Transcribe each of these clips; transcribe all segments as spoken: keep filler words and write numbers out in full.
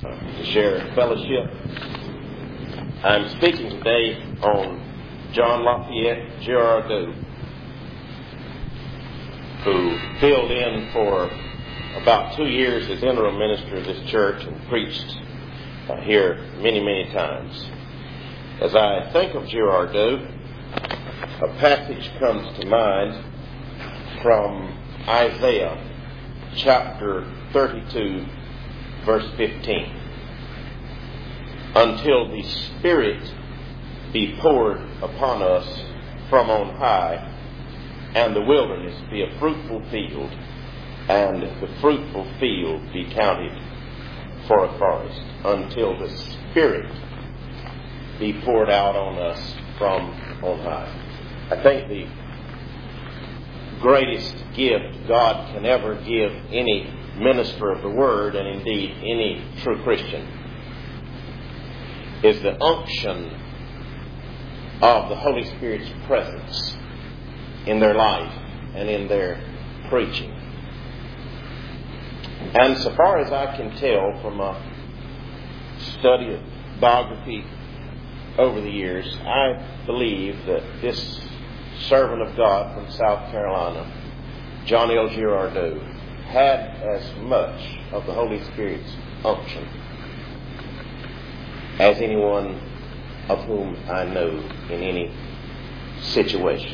to share fellowship. I'm speaking today on John Lafayette Girardeau, who filled in for about two years as interim minister of this church and preached uh, here many, many times. As I think of Girardeau, a passage comes to mind from Isaiah chapter thirty-two, verse fifteen. Until the Spirit be poured upon us from on high, and the wilderness be a fruitful field, and the fruitful field be counted for a forest. Until the Spirit be poured out on us from on high. I think the greatest gift God can ever give any minister of the Word, and indeed any true Christian, is the unction of the Holy Spirit's presence in their life and in their preaching. And so far as I can tell from a study of biography over the years, I believe that this servant of God from South Carolina, John L. Girardeau, had as much of the Holy Spirit's unction as anyone of whom I know in any situation.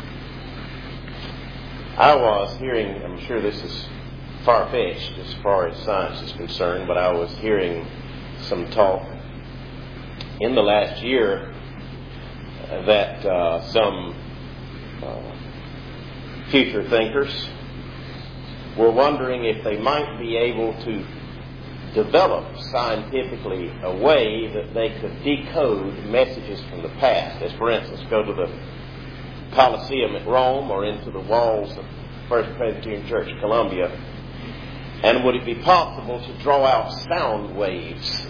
I was hearing, I'm sure this is far-fetched as far as science is concerned, but I was hearing some talk in the last year that uh, some uh, future thinkers were wondering if they might be able to develop scientifically a way that they could decode messages from the past. As for instance, go to the Colosseum at Rome or into the walls of First Presbyterian Church, Columbia, and would it be possible to draw out sound waves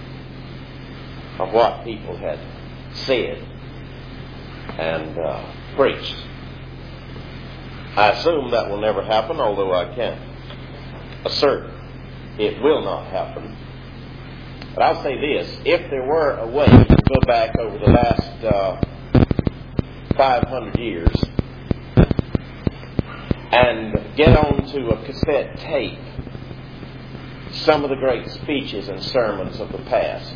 of what people had said and uh, preached? I assume that will never happen, although I can't assert it will not happen. But I'll say this: if there were a way to go back over the last uh, five hundred years and get onto a cassette tape some of the great speeches and sermons of the past,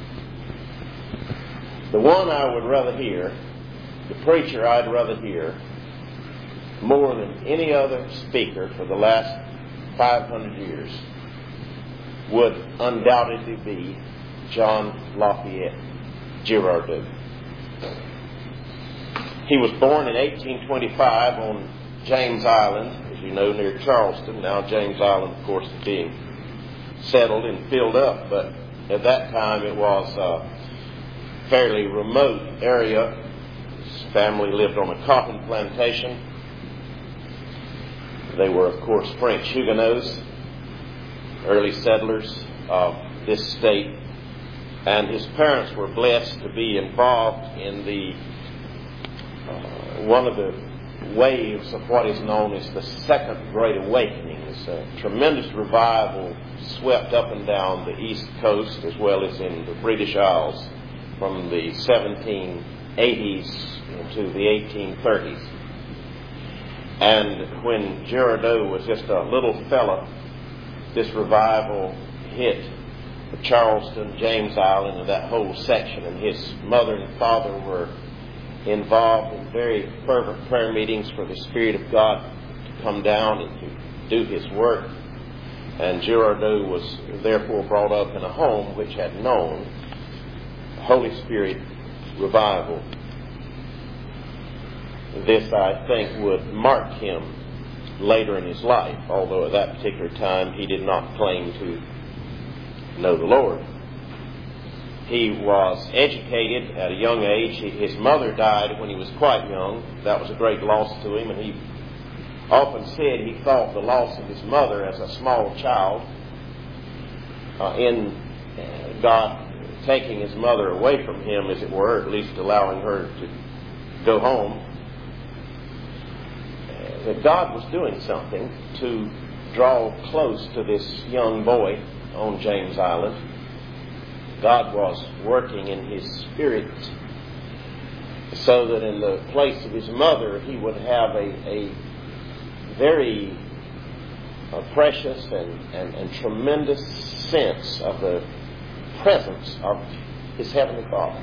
the one I would rather hear, the preacher I'd rather hear, more than any other speaker for the last five hundred years, would undoubtedly be John Lafayette Girardeau. He was born in eighteen twenty-five on James Island, as you know, near Charleston. Now James Island, of course, is being settled and filled up, but at that time it was a fairly remote area. His family lived on a cotton plantation. They were, of course, French Huguenots, early settlers of this state, and his parents were blessed to be involved in the uh, one of the waves of what is known as the Second Great Awakening. It's a tremendous revival swept up and down the East Coast as well as in the British Isles from the seventeen eighties to the eighteen thirties. And when Girardeau was just a little fella, this revival hit Charleston, James Island, and that whole section. And his mother and father were involved in very fervent prayer meetings for the Spirit of God to come down and to do His work. And Girardeau was therefore brought up in a home which had known Holy Spirit revival. This, I think, would mark him later in his life, although at that particular time he did not claim to know the Lord. He was educated at a young age. His mother died when he was quite young. That was a great loss to him, and he often said he thought the loss of his mother as a small child uh, in uh, God taking his mother away from him, as it were, at least allowing her to go home, that God was doing something to draw close to this young boy on James Island. God was working in his spirit so that in the place of his mother he would have a, a very a precious and, and, and tremendous sense of the presence of his Heavenly Father.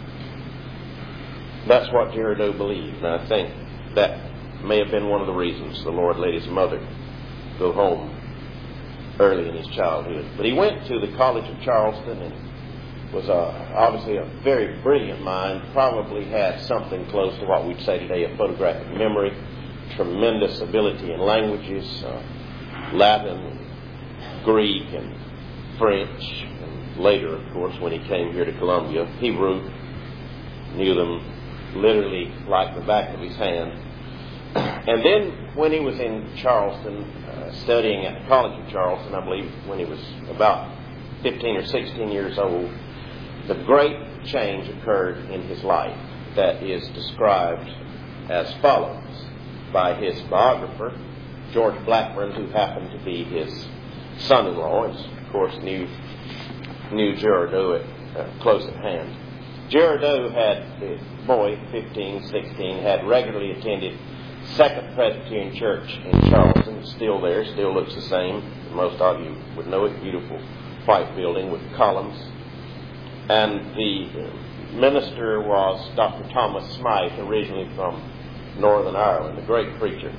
That's what Girardeau believed, and I think that may have been one of the reasons the Lord let his mother go home early in his childhood. But he went to the College of Charleston and was a, obviously a very brilliant mind, probably had something close to what we'd say today a photographic memory, tremendous ability in languages, uh, Latin, Greek, and French, and later, of course, when he came here to Columbia, Hebrew, knew them literally like the back of his hand. And then when he was in Charleston, uh, studying at the College of Charleston, I believe when he was about fifteen or sixteen years old, the great change occurred in his life that is described as follows by his biographer, George Blackburn, who happened to be his son-in-law, and of course knew, knew Girardeau at, uh, close at hand. Girardeau had, the boy, fifteen, sixteen, had regularly attended Second Presbyterian Church in Charleston. It's still there, still looks the same. Most of you would know it. Beautiful white building with columns. And the minister was Doctor Thomas Smythe, originally from Northern Ireland, a great preacher.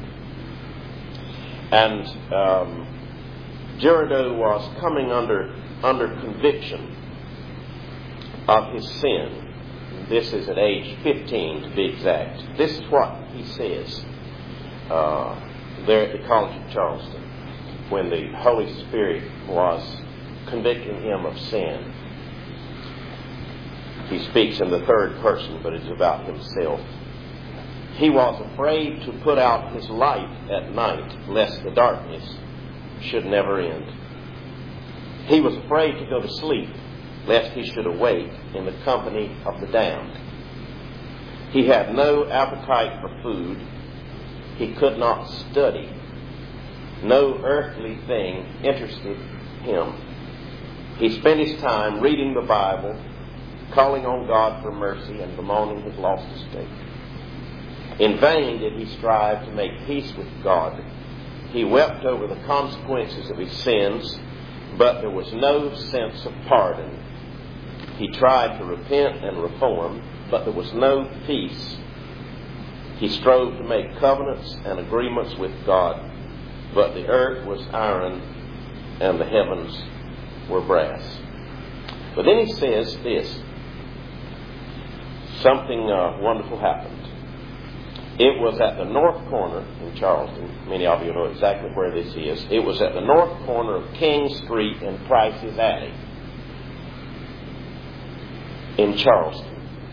And um, Girardeau was coming under under conviction of his sin. This is at age fifteen, to be exact. This is what he says uh, there at the College of Charleston when the Holy Spirit was convicting him of sin. He speaks in the third person, but it's about himself. He was afraid to put out his light at night, lest the darkness should never end. He was afraid to go to sleep, lest he should awake in the company of the damned. He had no appetite for food. He could not study. No earthly thing interested him. He spent his time reading the Bible, calling on God for mercy, and bemoaning his lost estate. In vain did he strive to make peace with God. He wept over the consequences of his sins, but there was no sense of pardon. He tried to repent and reform, but there was no peace. He strove to make covenants and agreements with God, but the earth was iron and the heavens were brass. But then he says this. Something uh, wonderful happened. It was at the north corner in Charleston. Many of you know exactly where this is. It was at the north corner of King Street and Price's Alley in Charleston.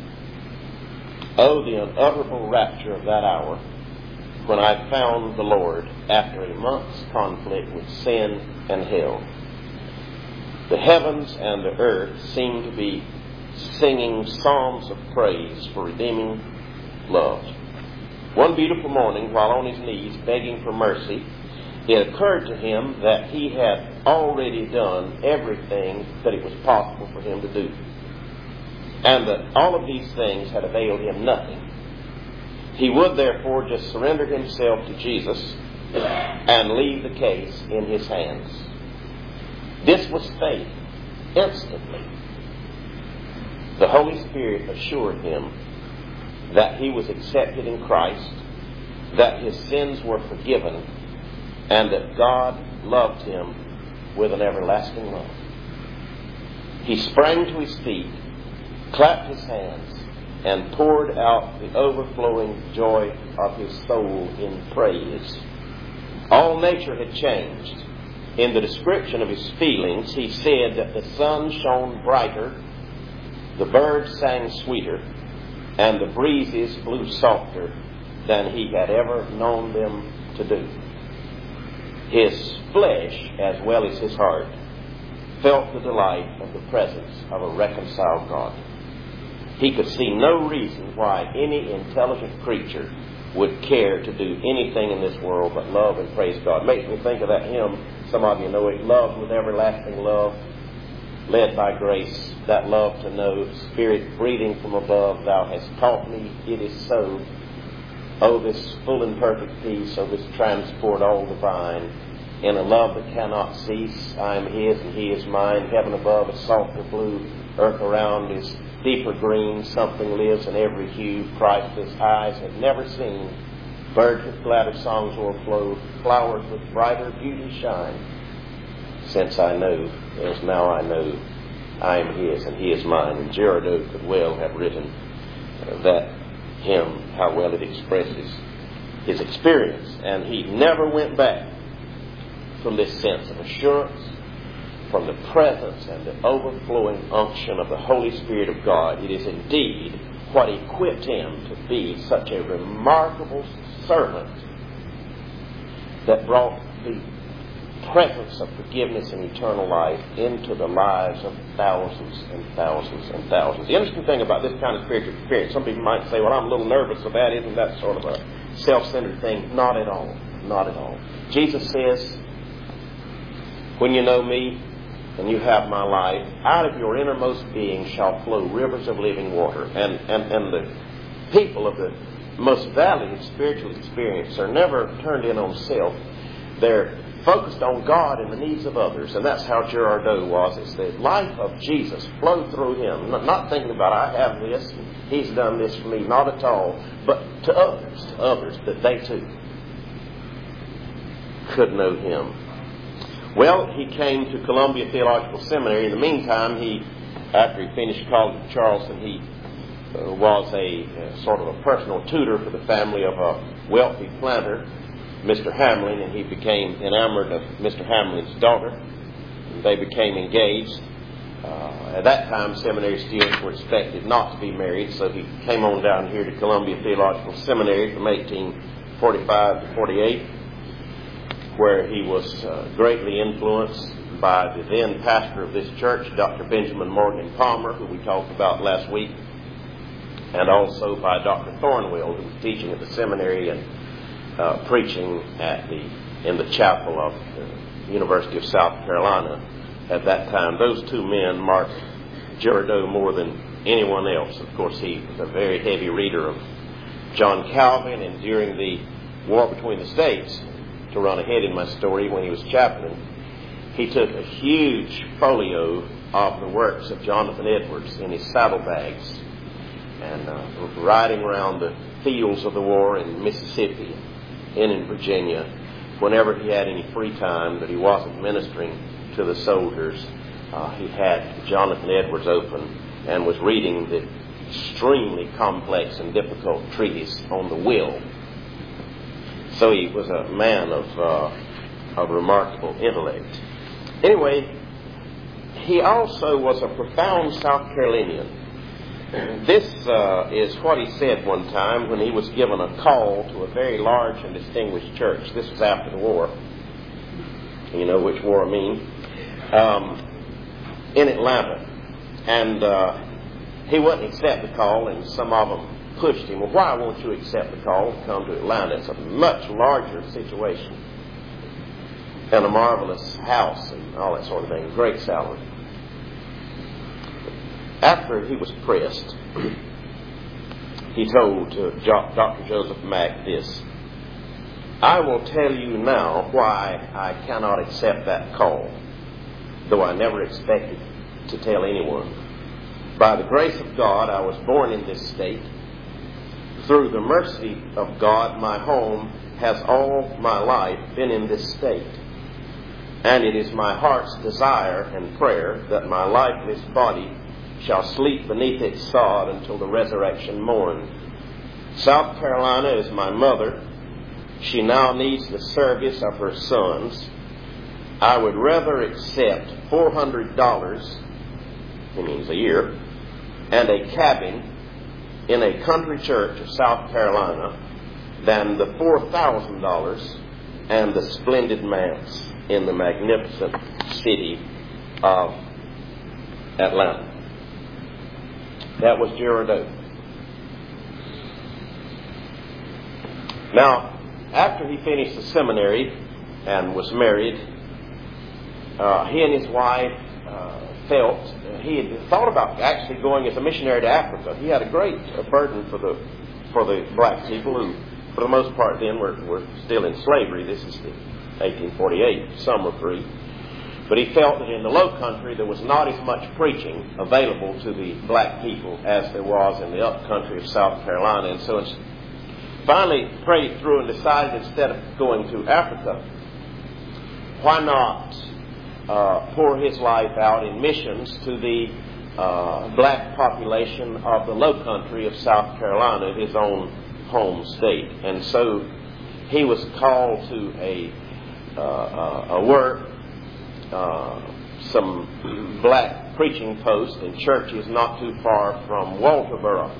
Oh, the unutterable rapture of that hour when I found the Lord after a month's conflict with sin and hell. The heavens and the earth seemed to be singing psalms of praise for redeeming love. One beautiful morning, while on his knees begging for mercy, it occurred to him that he had already done everything that it was possible for him to do, and that all of these things had availed him nothing. He would therefore just surrender himself to Jesus and leave the case in his hands. This was faith. Instantly, the Holy Spirit assured him that he was accepted in Christ, that his sins were forgiven, and that God loved him with an everlasting love. He sprang to his feet, clapped his hands, and poured out the overflowing joy of his soul in praise. All nature had changed. In the description of his feelings, he said that the sun shone brighter, the birds sang sweeter, and the breezes blew softer than he had ever known them to do. His flesh, as well as his heart, felt the delight of the presence of a reconciled God. He could see no reason why any intelligent creature would care to do anything in this world but love and praise God. It makes me think of that hymn. Some of you know it. Love with everlasting love, led by grace, that love to know. Spirit breathing from above, thou hast taught me it is so. Oh, this full and perfect peace, oh, this transport all divine. In a love that cannot cease, I am His and He is mine. Heaven above is softer blue, earth around is deeper green. Something lives in every hue Christ his eyes have never seen. Birds with gladder songs o'erflow, flowers with brighter beauty shine. Since I know, as now I know, I am His and He is mine. And Girardeau could well have written uh, that hymn, how well it expresses his experience. And he never went back from this sense of assurance, from the presence and the overflowing unction of the Holy Spirit of God. It is indeed what equipped him to be such a remarkable servant that brought the presence of forgiveness and eternal life into the lives of thousands and thousands and thousands. The interesting thing about this kind of spiritual experience, some people might say, well, I'm a little nervous about it. Isn't that sort of a self-centered thing? Not at all. Not at all. Jesus says, when you know me and you have my life, out of your innermost being shall flow rivers of living water. And, and, and the people of the most valued spiritual experience are never turned in on self. They're focused on God and the needs of others. And that's how Girardeau was. It's the life of Jesus flowed through him. Not thinking about, I have this, and He's done this for me. Not at all. But to others, to others, that they too could know Him. Well, he came to Columbia Theological Seminary. In the meantime, he, after he finished college at Charleston, he uh, was a uh, sort of a personal tutor for the family of a wealthy planter, Mister Hamlin, and he became enamored of Mister Hamlin's daughter. And they became engaged. Uh, at that time, seminary students were expected not to be married, so he came on down here to Columbia Theological Seminary from eighteen forty-five to forty-eight, where he was uh, greatly influenced by the then pastor of this church, Doctor Benjamin Morgan Palmer, who we talked about last week, and also by Doctor Thornwell, who was teaching at the seminary and Uh, preaching at the in the chapel of the University of South Carolina at that time. Those two men marked Girardeau more than anyone else. Of course, he was a very heavy reader of John Calvin, and during the war between the states, to run ahead in my story, when he was chaplain, he took a huge folio of the works of Jonathan Edwards in his saddlebags, and uh, riding around the fields of the war in Mississippi, in in Virginia, whenever he had any free time that he wasn't ministering to the soldiers, uh, he had Jonathan Edwards open and was reading the extremely complex and difficult treatise on the will. So he was a man of uh, of remarkable intellect. Anyway, he also was a profound South Carolinian. This uh, is what he said one time when he was given a call to a very large and distinguished church. This was after the war. You know which war I mean. Um, in Atlanta. And uh, he wouldn't accept the call, and some of them pushed him. Well, why won't you accept the call to come to Atlanta? It's a much larger situation. And a marvelous house and all that sort of thing. Great salary. After he was pressed, he told uh, Doctor Joseph Mack this: I will tell you now why I cannot accept that call, though I never expected to tell anyone. By the grace of God, I was born in this state. Through the mercy of God, my home has all my life been in this state. And it is my heart's desire and prayer that my lifeless body shall sleep beneath its sod until the resurrection morn. South Carolina is my mother. She now needs the service of her sons. I would rather accept four hundred dollars, it means a year, and a cabin in a country church of South Carolina than the four thousand dollars and the splendid manse in the magnificent city of Atlanta. That was Girardeau. Now, after he finished the seminary and was married, uh, he and his wife uh, felt uh, he had thought about actually going as a missionary to Africa. He had a great uh, burden for the for the black people who, for the most part, then were, were still in slavery. This is the eighteen forty-eight. Some were free. But he felt that in the low country there was not as much preaching available to the black people as there was in the up country of South Carolina. And so it's finally prayed through and decided instead of going to Africa, why not uh, pour his life out in missions to the uh, black population of the low country of South Carolina, his own home state. And so he was called to a, uh, a work, uh, some black preaching posts in churches not too far from Walterboro.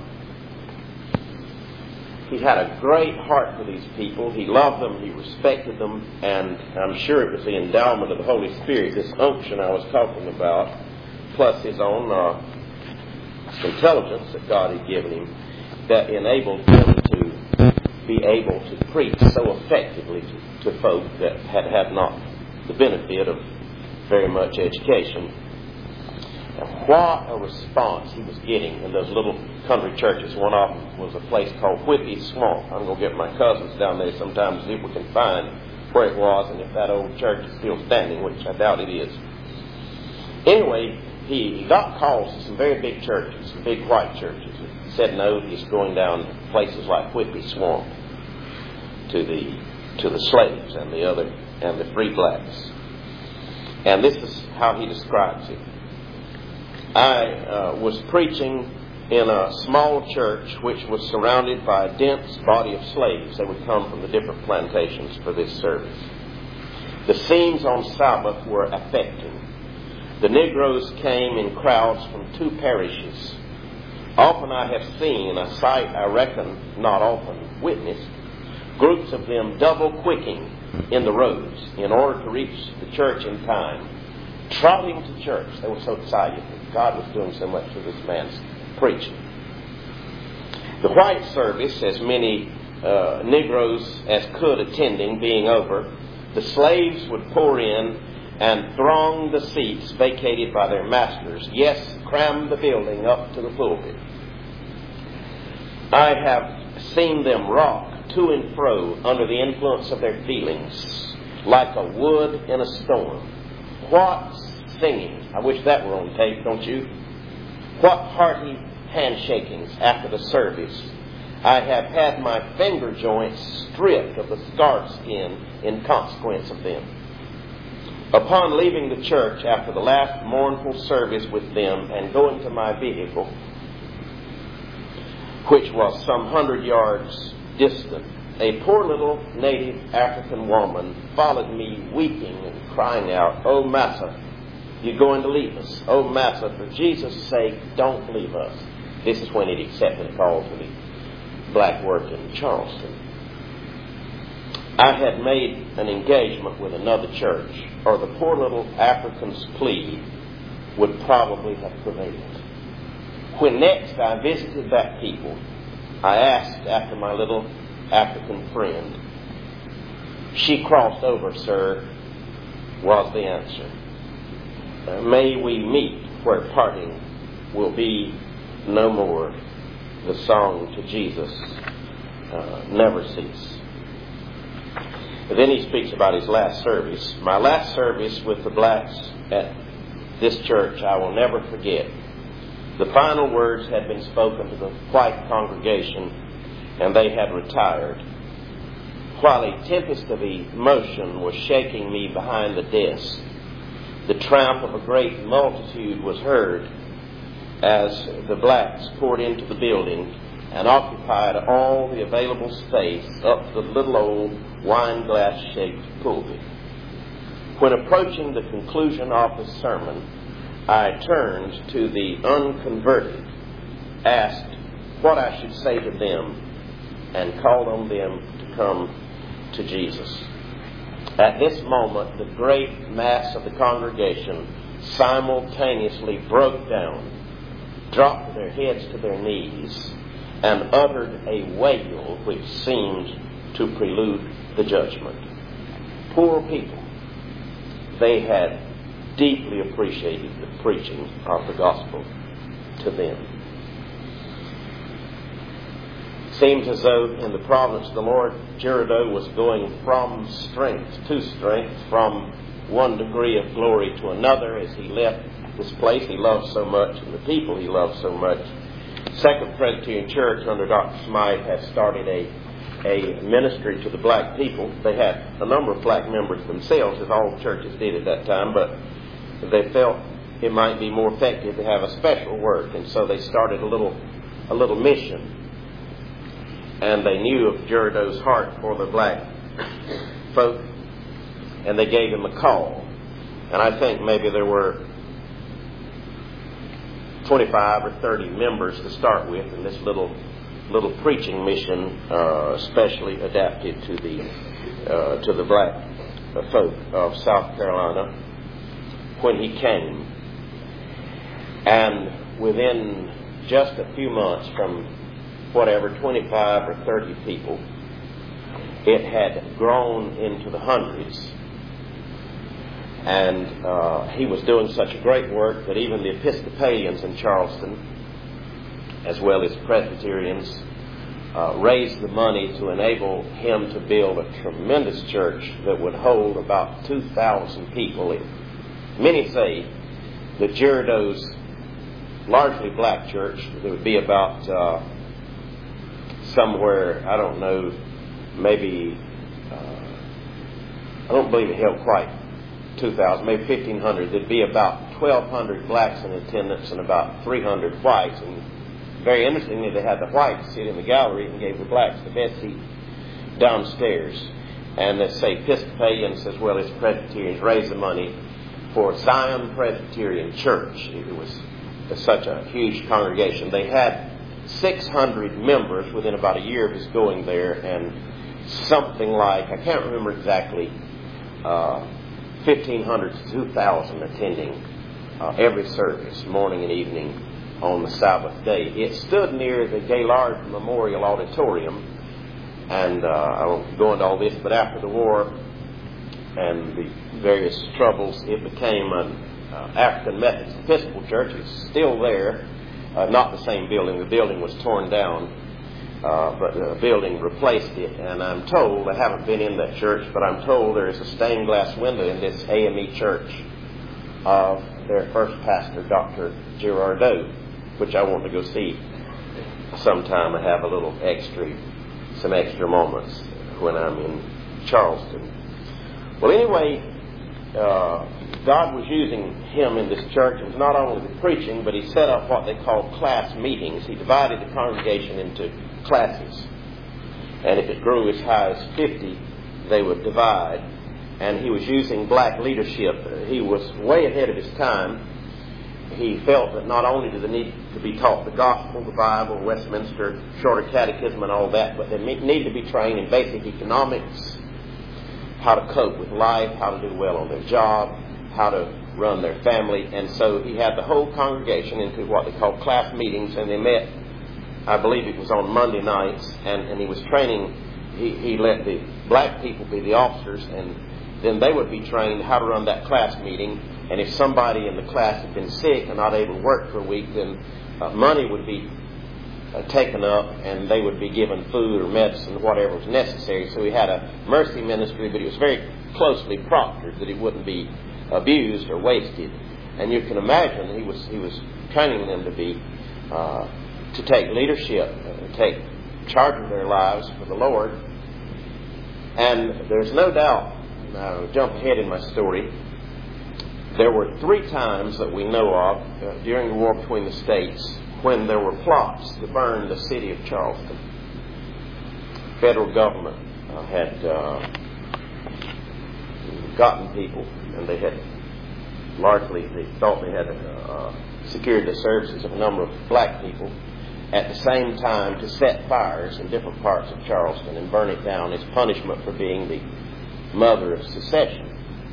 He had a great heart for these people. He loved them. He respected them. And I'm sure it was the endowment of the Holy Spirit, this unction I was talking about, plus his own uh, intelligence that God had given him, that enabled him to be able to preach so effectively to, to folk that had had not the benefit of very much education. And what a response he was getting in those little country churches. One of them was a place called Whippy Swamp. I'm going to get my cousins down there sometime to see if we can find where it was and if that old church is still standing, which I doubt it is. Anyway, he, he got calls to some very big churches, some big white churches. He said no, he's going down to places like Whippy Swamp to the to the slaves and the other and the free blacks. And this is how he describes it. I uh, was preaching in a small church which was surrounded by a dense body of slaves. They would come from the different plantations for this service. The scenes on Sabbath were affecting. The Negroes came in crowds from two parishes. Often I have seen a sight I reckon not often witnessed, groups of them double quicking in the roads in order to reach the church in time, trotting to church. They were so excited that God was doing so much for this man's preaching. The white service, as many uh, Negroes as could attending being over, the slaves would pour in and throng the seats vacated by their masters. Yes, cram the building up to the pulpit. I have seen them rock to and fro under the influence of their feelings, like a wood in a storm. What singing! I wish that were on tape, don't you? What hearty handshakings after the service. I have had my finger joints stripped of the scarf skin in consequence of them. Upon leaving the church after the last mournful service with them and going to my vehicle, which was some hundred yards distant, a poor little native African woman followed me weeping and crying out, "Oh, Massa, you're going to leave us. Oh, Massa, for Jesus' sake, don't leave us." This is when he'd accepted a call to the black work in Charleston. I had made an engagement with another church, or the poor little African's plea would probably have prevailed. When next I visited that people, I asked after my little African friend. "She crossed over, sir," was the answer. Uh, may we meet where parting will be no more. The song to Jesus uh, never cease. But then he speaks about his last service. "My last service with the blacks at this church I will never forget. The final words had been spoken to the white congregation, and they had retired. While a tempest of emotion was shaking me behind the desk, the tramp of a great multitude was heard as the blacks poured into the building and occupied all the available space up to the little old wine glass-shaped pulpit. When approaching the conclusion of the sermon, I turned to the unconverted, asked what I should say to them, and called on them to come to Jesus. At this moment, the great mass of the congregation simultaneously broke down, dropped their heads to their knees, and uttered a wail which seemed to prelude the judgment. Poor people. They had deeply appreciated the preaching of the gospel to them. It seems as though in the providence of the Lord, Girardeau was going from strength to strength, from one degree of glory to another as he left this place he loved so much and the people he loved so much. Second Presbyterian Church under Doctor Smythe has started a, a ministry to the black people. They had a number of black members themselves, as all churches did at that time, but they felt it might be more effective to have a special work, and so they started a little a little mission. And they knew of Girardeau's heart for the black folk, and they gave him a call. And I think maybe there were twenty-five or thirty members to start with in this little little preaching mission, uh, specially adapted to the uh, to the black uh, folk of South Carolina when he came. And within just a few months, from whatever, twenty-five or thirty people, it had grown into the hundreds. And uh, he was doing such a great work that even the Episcopalians in Charleston, as well as Presbyterians, uh, raised the money to enable him to build a tremendous church that would hold about two thousand people. Many say that Girardeau's largely black church, there would be about uh, somewhere, I don't know, maybe, uh, I don't believe it held quite two thousand, maybe fifteen hundred. There'd be about twelve hundred blacks in attendance and about three hundred whites. And very interestingly, they had the whites sit in the gallery and gave the blacks the best seat downstairs. And they say Episcopalians as well as Presbyterians raised the money for Zion Presbyterian Church. It was such a huge congregation. They had six hundred members within about a year of his going there, and something like, I can't remember exactly, uh, fifteen hundred to two thousand attending uh, every service, morning and evening, on the Sabbath day. It stood near the Gaylord Memorial Auditorium, and uh, I won't go into all this, but after the war and the various troubles, it became an uh, African Methodist Episcopal Church. It's still there, uh, not the same building. The building was torn down, uh, but the building replaced it. And I'm told, I haven't been in that church, but I'm told there is a stained glass window in this A M E church of their first pastor, Doctor Girardeau, which I want to go see sometime. I have a little extra, some extra moments when I'm in Charleston. Well, anyway, uh, God was using him in this church. It was not only the preaching, but he set up what they called class meetings. He divided the congregation into classes. And if it grew as high as fifty, they would divide. And he was using black leadership. He was way ahead of his time. He felt that not only did they need to be taught the gospel, the Bible, Westminster, shorter catechism and all that, but they need to be trained in basic economics, how to cope with life, how to do well on their job, how to run their family. And so he had the whole congregation into what they called class meetings, and they met, I believe it was on Monday nights, and, and he was training, he, he let the black people be the officers, and then they would be trained how to run that class meeting. And if somebody in the class had been sick and not able to work for a week, then uh, money would be uh, taken up and they would be given food or medicine, whatever was necessary. So he had a mercy ministry, but it was very closely proctored that it wouldn't be abused or wasted. And you can imagine he was he was training them to be uh, to take leadership, uh, take charge of their lives for the Lord. And there's no doubt, I'll jump ahead in my story, there were three times that we know of uh, during the war between the states when there were plots to burn the city of Charleston. The federal government uh, had uh, gotten people, and they had largely, they thought they had uh, secured the services of a number of black people at the same time to set fires in different parts of Charleston and burn it down as punishment for being the mother of secession.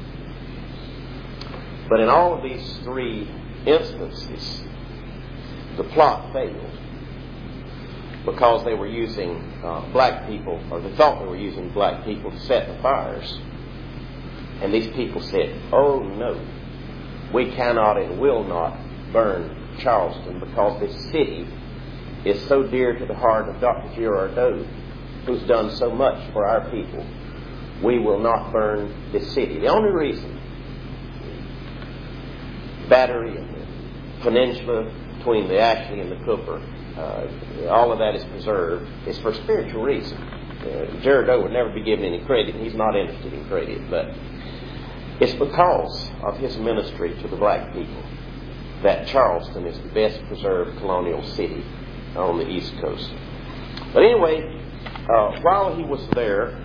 But in all of these three instances, the plot failed. because they were using uh, black people, or they thought they were using black people to set the fires. And these people said, oh no, we cannot and will not burn Charleston because this city is so dear to the heart of Doctor Girardeau, who's done so much for our people. We will not burn this city. The only reason Battery and the peninsula between the Ashley and the Cooper, uh, all of that is preserved, is for spiritual reason. Uh, Girardeau would never be given any credit, and he's not interested in credit, but it's because of his ministry to the black people that Charleston is the best preserved colonial city on the East Coast. But anyway, uh, while he was there,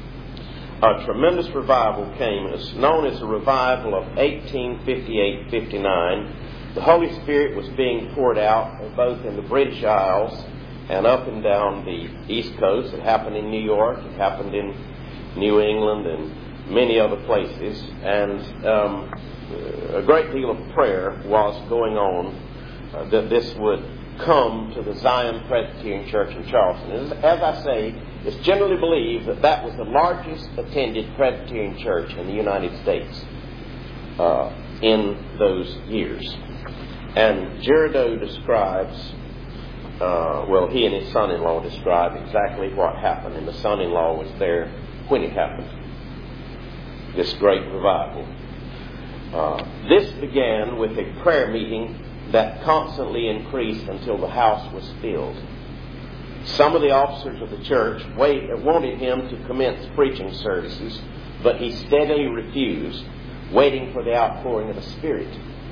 a tremendous revival came. It's known as the revival of eighteen fifty-eight fifty-nine. The Holy Spirit was being poured out both in the British Isles and up and down the East Coast. It happened in New York. It happened in New England and many other places. And um, a great deal of prayer was going on uh, that this would come to the Zion Presbyterian Church in Charleston. As, as I say, it's generally believed that that was the largest attended Presbyterian church in the United States uh, in those years. And Girardeau describes, uh, well, he and his son-in-law describe exactly what happened, and the son-in-law was there when it happened, this great revival. Uh, this began with a prayer meeting that constantly increased until the house was filled. Some of the officers of the church wait, wanted him to commence preaching services, but he steadily refused, waiting for the outpouring of the Spirit.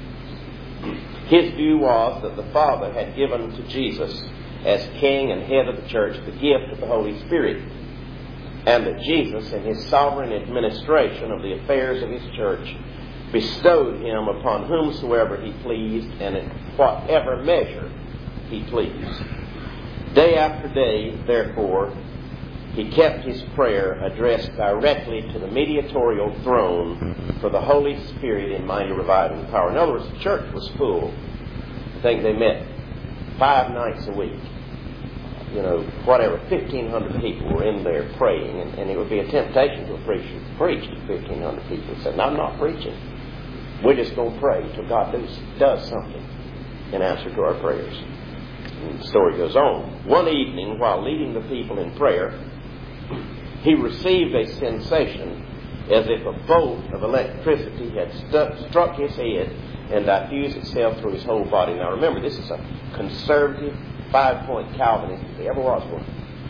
His view was that the Father had given to Jesus, as King and head of the church, the gift of the Holy Spirit, and that Jesus, in his sovereign administration of the affairs of his church, bestowed him upon whomsoever he pleased and in whatever measure he pleased. Day after day, therefore, he kept his prayer addressed directly to the mediatorial throne for the Holy Spirit in mighty reviving power. In other words, the church was full. I think they met five nights a week. You know, whatever, fifteen hundred people were in there praying, and, and it would be a temptation to a preacher to preach to fifteen hundred people and say, no, I'm not preaching. We're just going to pray until God does, does something in answer to our prayers. And the story goes on. One evening, while leading the people in prayer, he received a sensation as if a bolt of electricity had stu- struck his head and diffused itself through his whole body. Now remember, this is a conservative, five-point Calvinist, if there ever was one.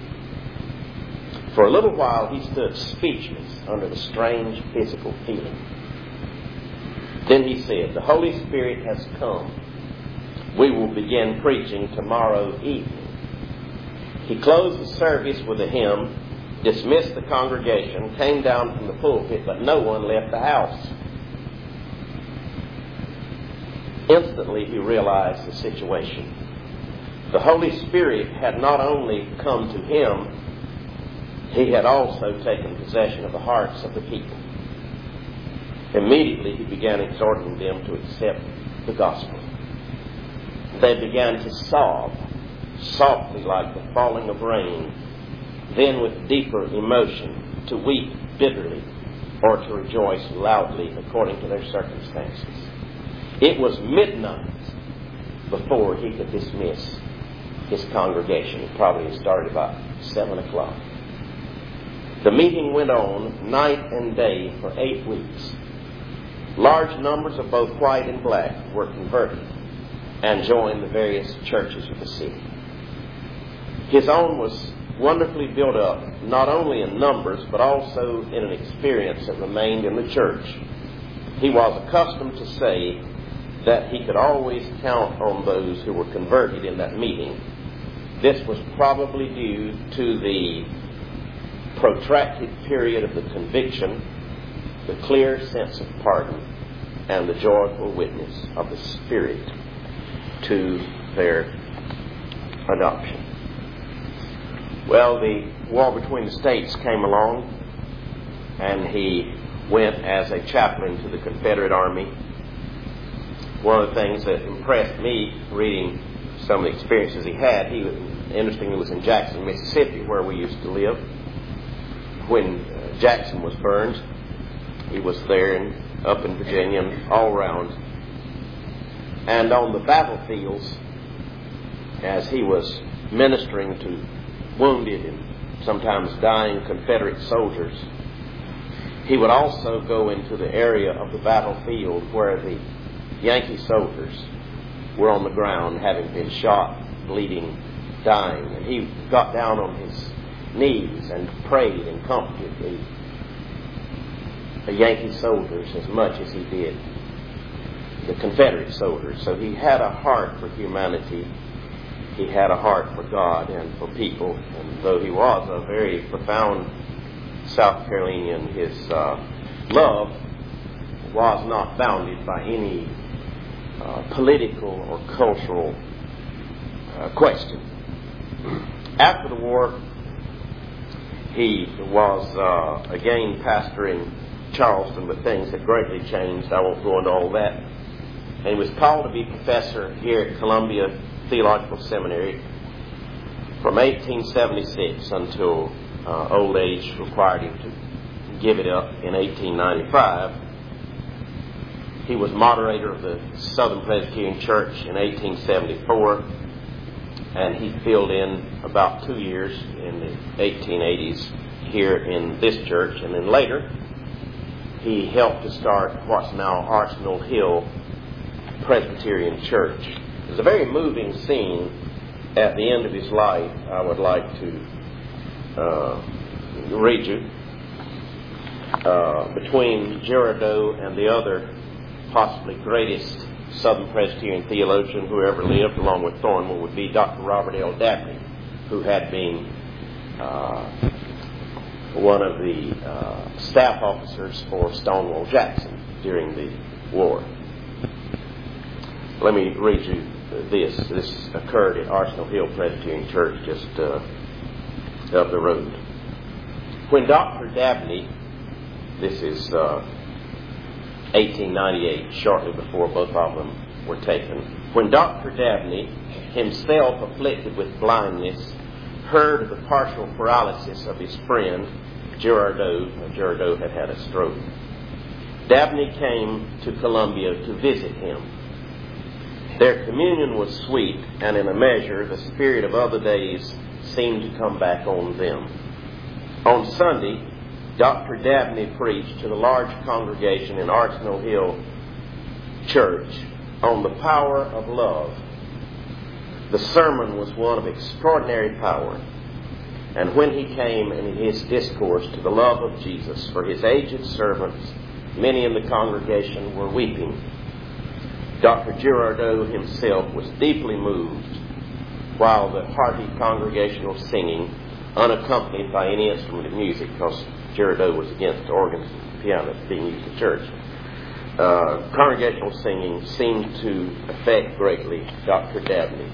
For a little while, he stood speechless under the strange physical feeling. Then he said, the Holy Spirit has come. We will begin preaching tomorrow evening. He closed the service with a hymn, dismissed the congregation, came down from the pulpit, but no one left the house. Instantly he realized the situation. The Holy Spirit had not only come to him, he had also taken possession of the hearts of the people. Immediately he began exhorting them to accept the gospel. They began to sob, softly like the falling of rain, then with deeper emotion, to weep bitterly or to rejoice loudly according to their circumstances. It was midnight before he could dismiss his congregation. It probably started about seven o'clock. The meeting went on night and day for eight weeks. Large numbers of both white and black were converted and joined the various churches of the city. His own was wonderfully built up, not only in numbers, but also in an experience that remained in the church. He was accustomed to say that he could always count on those who were converted in that meeting. This was probably due to the protracted period of the conviction, the clear sense of pardon, and the joyful witness of the Spirit to their adoption. Well, the war between the states came along, and he went as a chaplain to the Confederate Army. One of the things that impressed me reading some of the experiences he had, he interestingly, it was in Jackson, Mississippi, where we used to live. When uh, Jackson was burned, he was there and up in Virginia and all around. And on the battlefields, as he was ministering to wounded and sometimes dying Confederate soldiers, he would also go into the area of the battlefield where the Yankee soldiers were on the ground, having been shot, bleeding, dying. And he got down on his knees and prayed and comforted the, the Yankee soldiers as much as he did the Confederate soldiers. So he had a heart for humanity. He had a heart for God and for people. And though he was a very profound South Carolinian, his uh, love was not bounded by any uh, political or cultural uh, question. After the war, he was uh, again pastoring Charleston, but things had greatly changed. I won't go into all that. And he was called to be professor here at Columbia Theological Seminary from eighteen seventy-six until uh, old age required him to give it up in eighteen ninety-five. He was moderator of the Southern Presbyterian Church in eighteen seventy-four, and he filled in about two years in the eighteen eighties here in this church. And then later, he helped to start what's now Arsenal Hill Presbyterian Church. It was a very moving scene at the end of his life. I would like to uh, read you. Uh, between Girardeau and the other possibly greatest Southern Presbyterian theologian who ever lived, along with Thornwell, would be Doctor Robert L. Dabney, who had been uh, one of the uh, staff officers for Stonewall Jackson during the war. Let me read you this. This occurred at Arsenal Hill Presbyterian Church just uh, up the road. When Doctor Dabney, this is uh, eighteen ninety-eight, shortly before both of them were taken, when Doctor Dabney, himself afflicted with blindness, heard of the partial paralysis of his friend Girardeau, Girardeau had had a stroke, Dabney came to Columbia to visit him. Their communion was sweet, and in a measure the spirit of other days seemed to come back on them. On Sunday, Doctor Dabney preached to the large congregation in Arsenal Hill Church on the power of love. The sermon was one of extraordinary power, and when he came in his discourse to the love of Jesus for his aged servants, many in the congregation were weeping. Doctor Girardeau himself was deeply moved, while the hearty congregational singing, unaccompanied by any instrument of music, because Girardeau was against organs and pianos being used in church, uh, congregational singing seemed to affect greatly Doctor Dabney.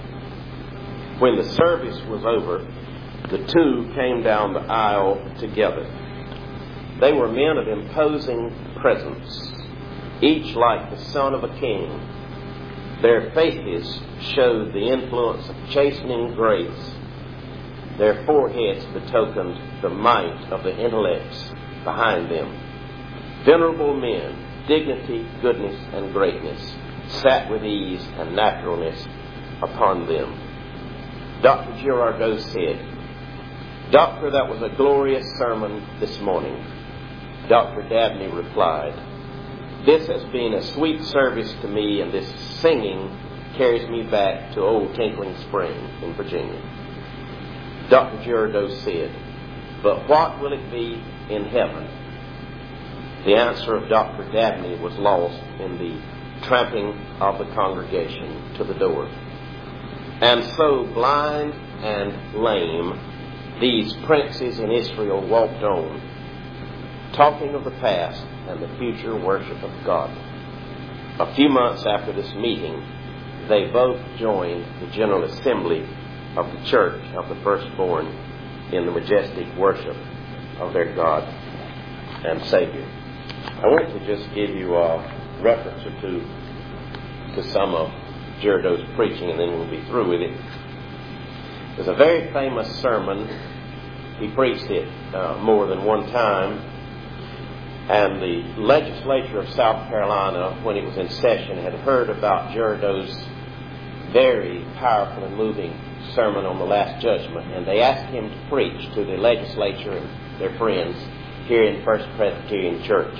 When the service was over, the two came down the aisle together. They were men of imposing presence, each like the son of a king. Their faces showed the influence of chastening grace. Their foreheads betokened the might of the intellects behind them. Venerable men, dignity, goodness, and greatness sat with ease and naturalness upon them. Doctor Girardeau said, "Doctor, that was a glorious sermon this morning." Doctor Dabney replied, "This has been a sweet service to me, and this singing carries me back to old Tinkling Spring in Virginia." Doctor Girardeau said, "But what will it be in heaven?" The answer of Doctor Dabney was lost in the tramping of the congregation to the door. And so, blind and lame, these princes in Israel walked on, talking of the past and the future worship of God. A few months after this meeting, they both joined the General Assembly of the Church of the Firstborn in the majestic worship of their God and Savior. I want to just give you a reference or two to some of Girardeau's preaching, and then we'll be through with it. There's a very famous sermon. He preached it uh, more than one time. And the legislature of South Carolina, when it was in session, had heard about Girardeau's very powerful and moving sermon on the Last Judgment. And they asked him to preach to the legislature and their friends here in First Presbyterian Church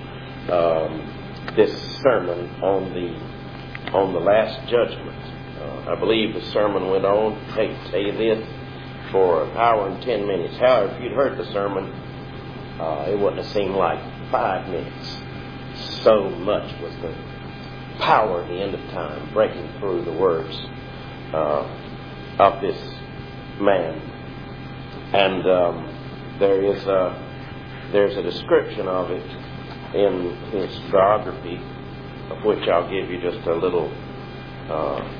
um, this sermon on the on the Last Judgment. Uh, I believe the sermon went on, I hate to tell you this, for an hour and ten minutes. However, if you'd heard the sermon, uh, it wouldn't have seemed like five minutes. So much was the power at the end of time breaking through the words uh, of this man. And um, there is a, there's a description of it in his biography, of which I'll give you just a little uh,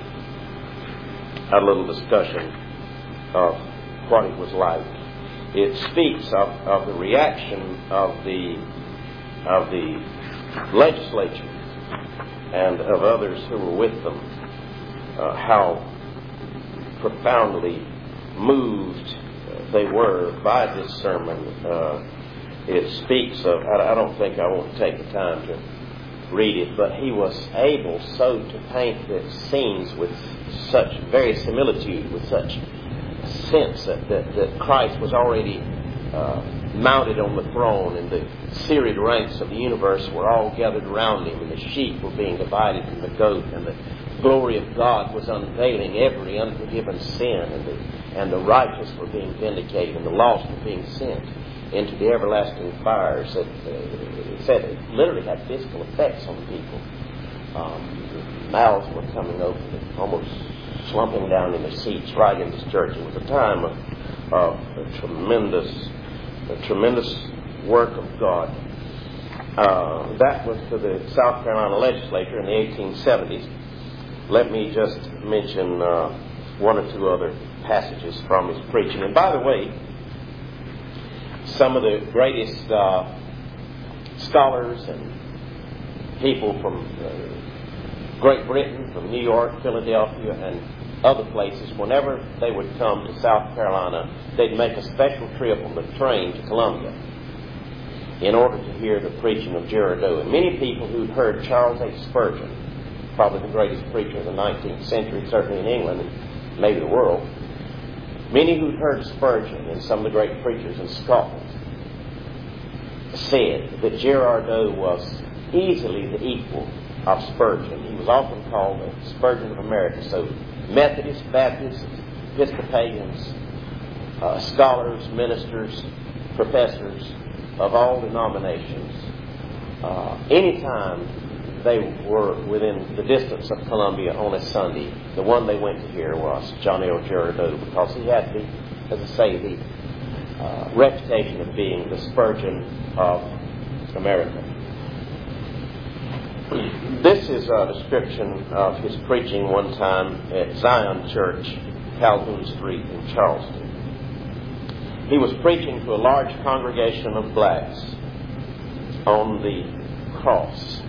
a little discussion of what it was like. It speaks of, of the reaction of the of the legislature and of others who were with them, uh, how profoundly moved they were by this sermon. Uh, it speaks of, I, I don't think I want to take the time to read it, but he was able so to paint the scenes with such verisimilitude, with such sense that, that, that Christ was already uh, mounted on the throne, and the serried ranks of the universe were all gathered around him, and the sheep were being divided from the goat, and the glory of God was unveiling every unforgiven sin, and the, and the righteous were being vindicated, and the lost were being sent into the everlasting fires. That uh, it said it literally had physical effects on people. Um, mouths were coming open, almost slumping down in their seats right in this church. It was a time of, of a tremendous, a tremendous work of God. Uh, that was to the South Carolina legislature in the eighteen seventies. Let me just mention uh, one or two other passages from his preaching. And by the way, some of the greatest uh, scholars and people from uh, Great Britain, from New York, Philadelphia, and other places, whenever they would come to South Carolina, they'd make a special trip on the train to Columbia in order to hear the preaching of Girardeau. And many people who'd heard Charles H. Spurgeon, probably the greatest preacher of the nineteenth century, certainly in England and maybe the world, many who'd heard Spurgeon and some of the great preachers in Scotland said that Girardeau was easily the equal of Spurgeon. He was often called the Spurgeon of America. So Methodists, Baptists, Episcopalians, uh, scholars, ministers, professors of all denominations, uh, anytime they were within the distance of Columbia on a Sunday, the one they went to hear was John L. Girardeau, because he had the, as I say, the uh, reputation of being the Spurgeon of America. This is a description of his preaching one time at Zion Church, Calhoun Street in Charleston. He was preaching to a large congregation of blacks on the cross.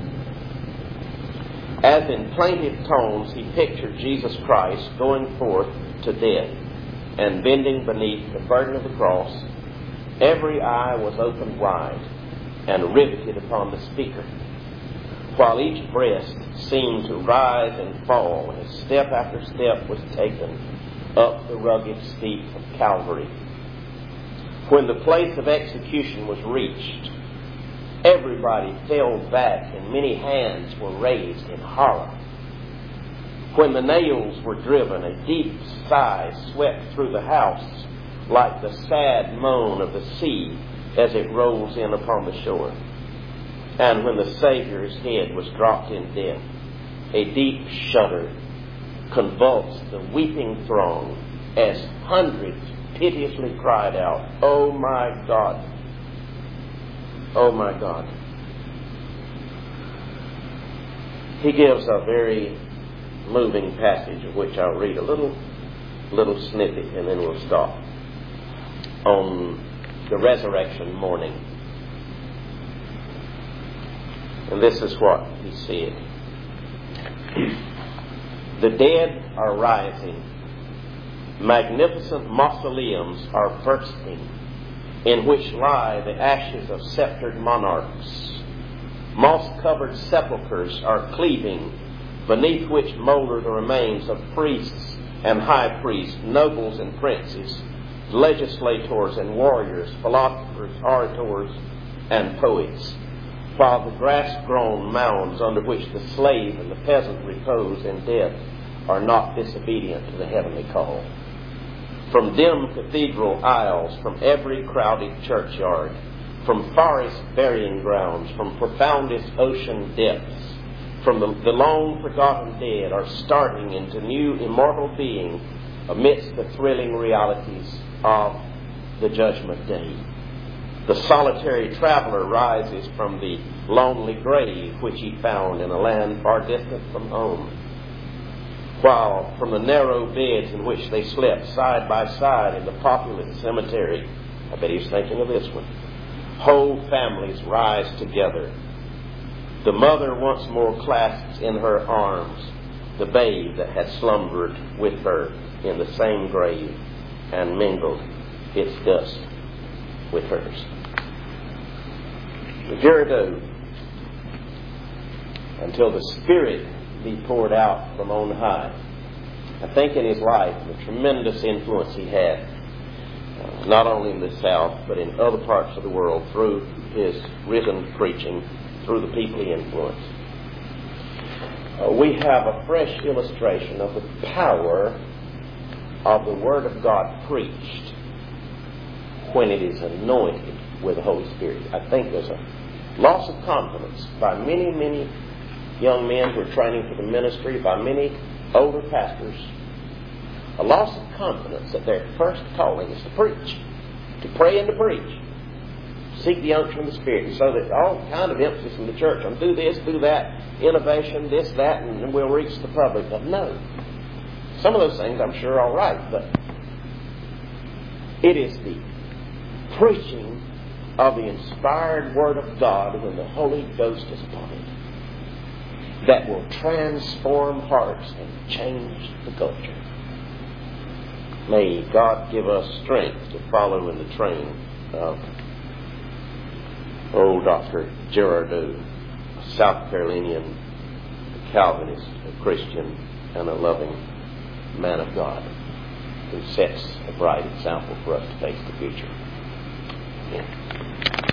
As in plaintive tones he pictured Jesus Christ going forth to death and bending beneath the burden of the cross, every eye was opened wide and riveted upon the speaker, while each breast seemed to rise and fall as step after step was taken up the rugged steep of Calvary. When the place of execution was reached, everybody fell back and many hands were raised in horror. When the nails were driven, a deep sigh swept through the house like the sad moan of the sea as it rolls in upon the shore. And when the Savior's head was dropped in death, a deep shudder convulsed the weeping throng as hundreds piteously cried out, "Oh my God! Oh my God!" He gives a very moving passage, of which I'll read a little, little snippet, and then we'll stop, on the resurrection morning. And this is what he said. "The dead are rising, Magnificent mausoleums are bursting, in which lie the ashes of sceptered monarchs. Moss-covered sepulchres are cleaving, beneath which moulder the remains of priests and high priests, nobles and princes, legislators and warriors, philosophers, orators, and poets, while the grass-grown mounds under which the slave and the peasant repose in death are not disobedient to the heavenly call. From dim cathedral aisles, from every crowded churchyard, from forest burying grounds, from profoundest ocean depths, from the, the long forgotten dead are starting into new immortal being amidst the thrilling realities of the judgment day. The solitary traveler rises from the lonely grave which he found in a land far distant from home, while from the narrow beds in which they slept side by side in the populous cemetery, I bet he's thinking of this one, whole families rise together. The mother once more clasps in her arms the babe that had slumbered with her in the same grave and mingled its dust with hers. Girardeau, until the Spirit be poured out from on high. I think in his life the tremendous influence he had, uh, not only in the South but in other parts of the world through his risen preaching, through the people he influenced. Uh, we have a fresh illustration of the power of the Word of God preached when it is anointed with the Holy Spirit. I think there's a loss of confidence by many, many young men who are training for the ministry, by many older pastors, a loss of confidence that their first calling is to preach, to pray and to preach. Seek the unction of the Spirit. And so there's all kind of emphasis in the church on do this, do that, innovation, this, that, and we'll reach the public. But no. Some of those things I'm sure are all right, but it is the preaching of the inspired Word of God when the Holy Ghost is upon it that will transform hearts and change the culture. May God give us strength to follow in the train of old Doctor Girardeau, a South Carolinian Calvinist, a Christian, and a loving man of God who sets a bright example for us to face the future. Amen.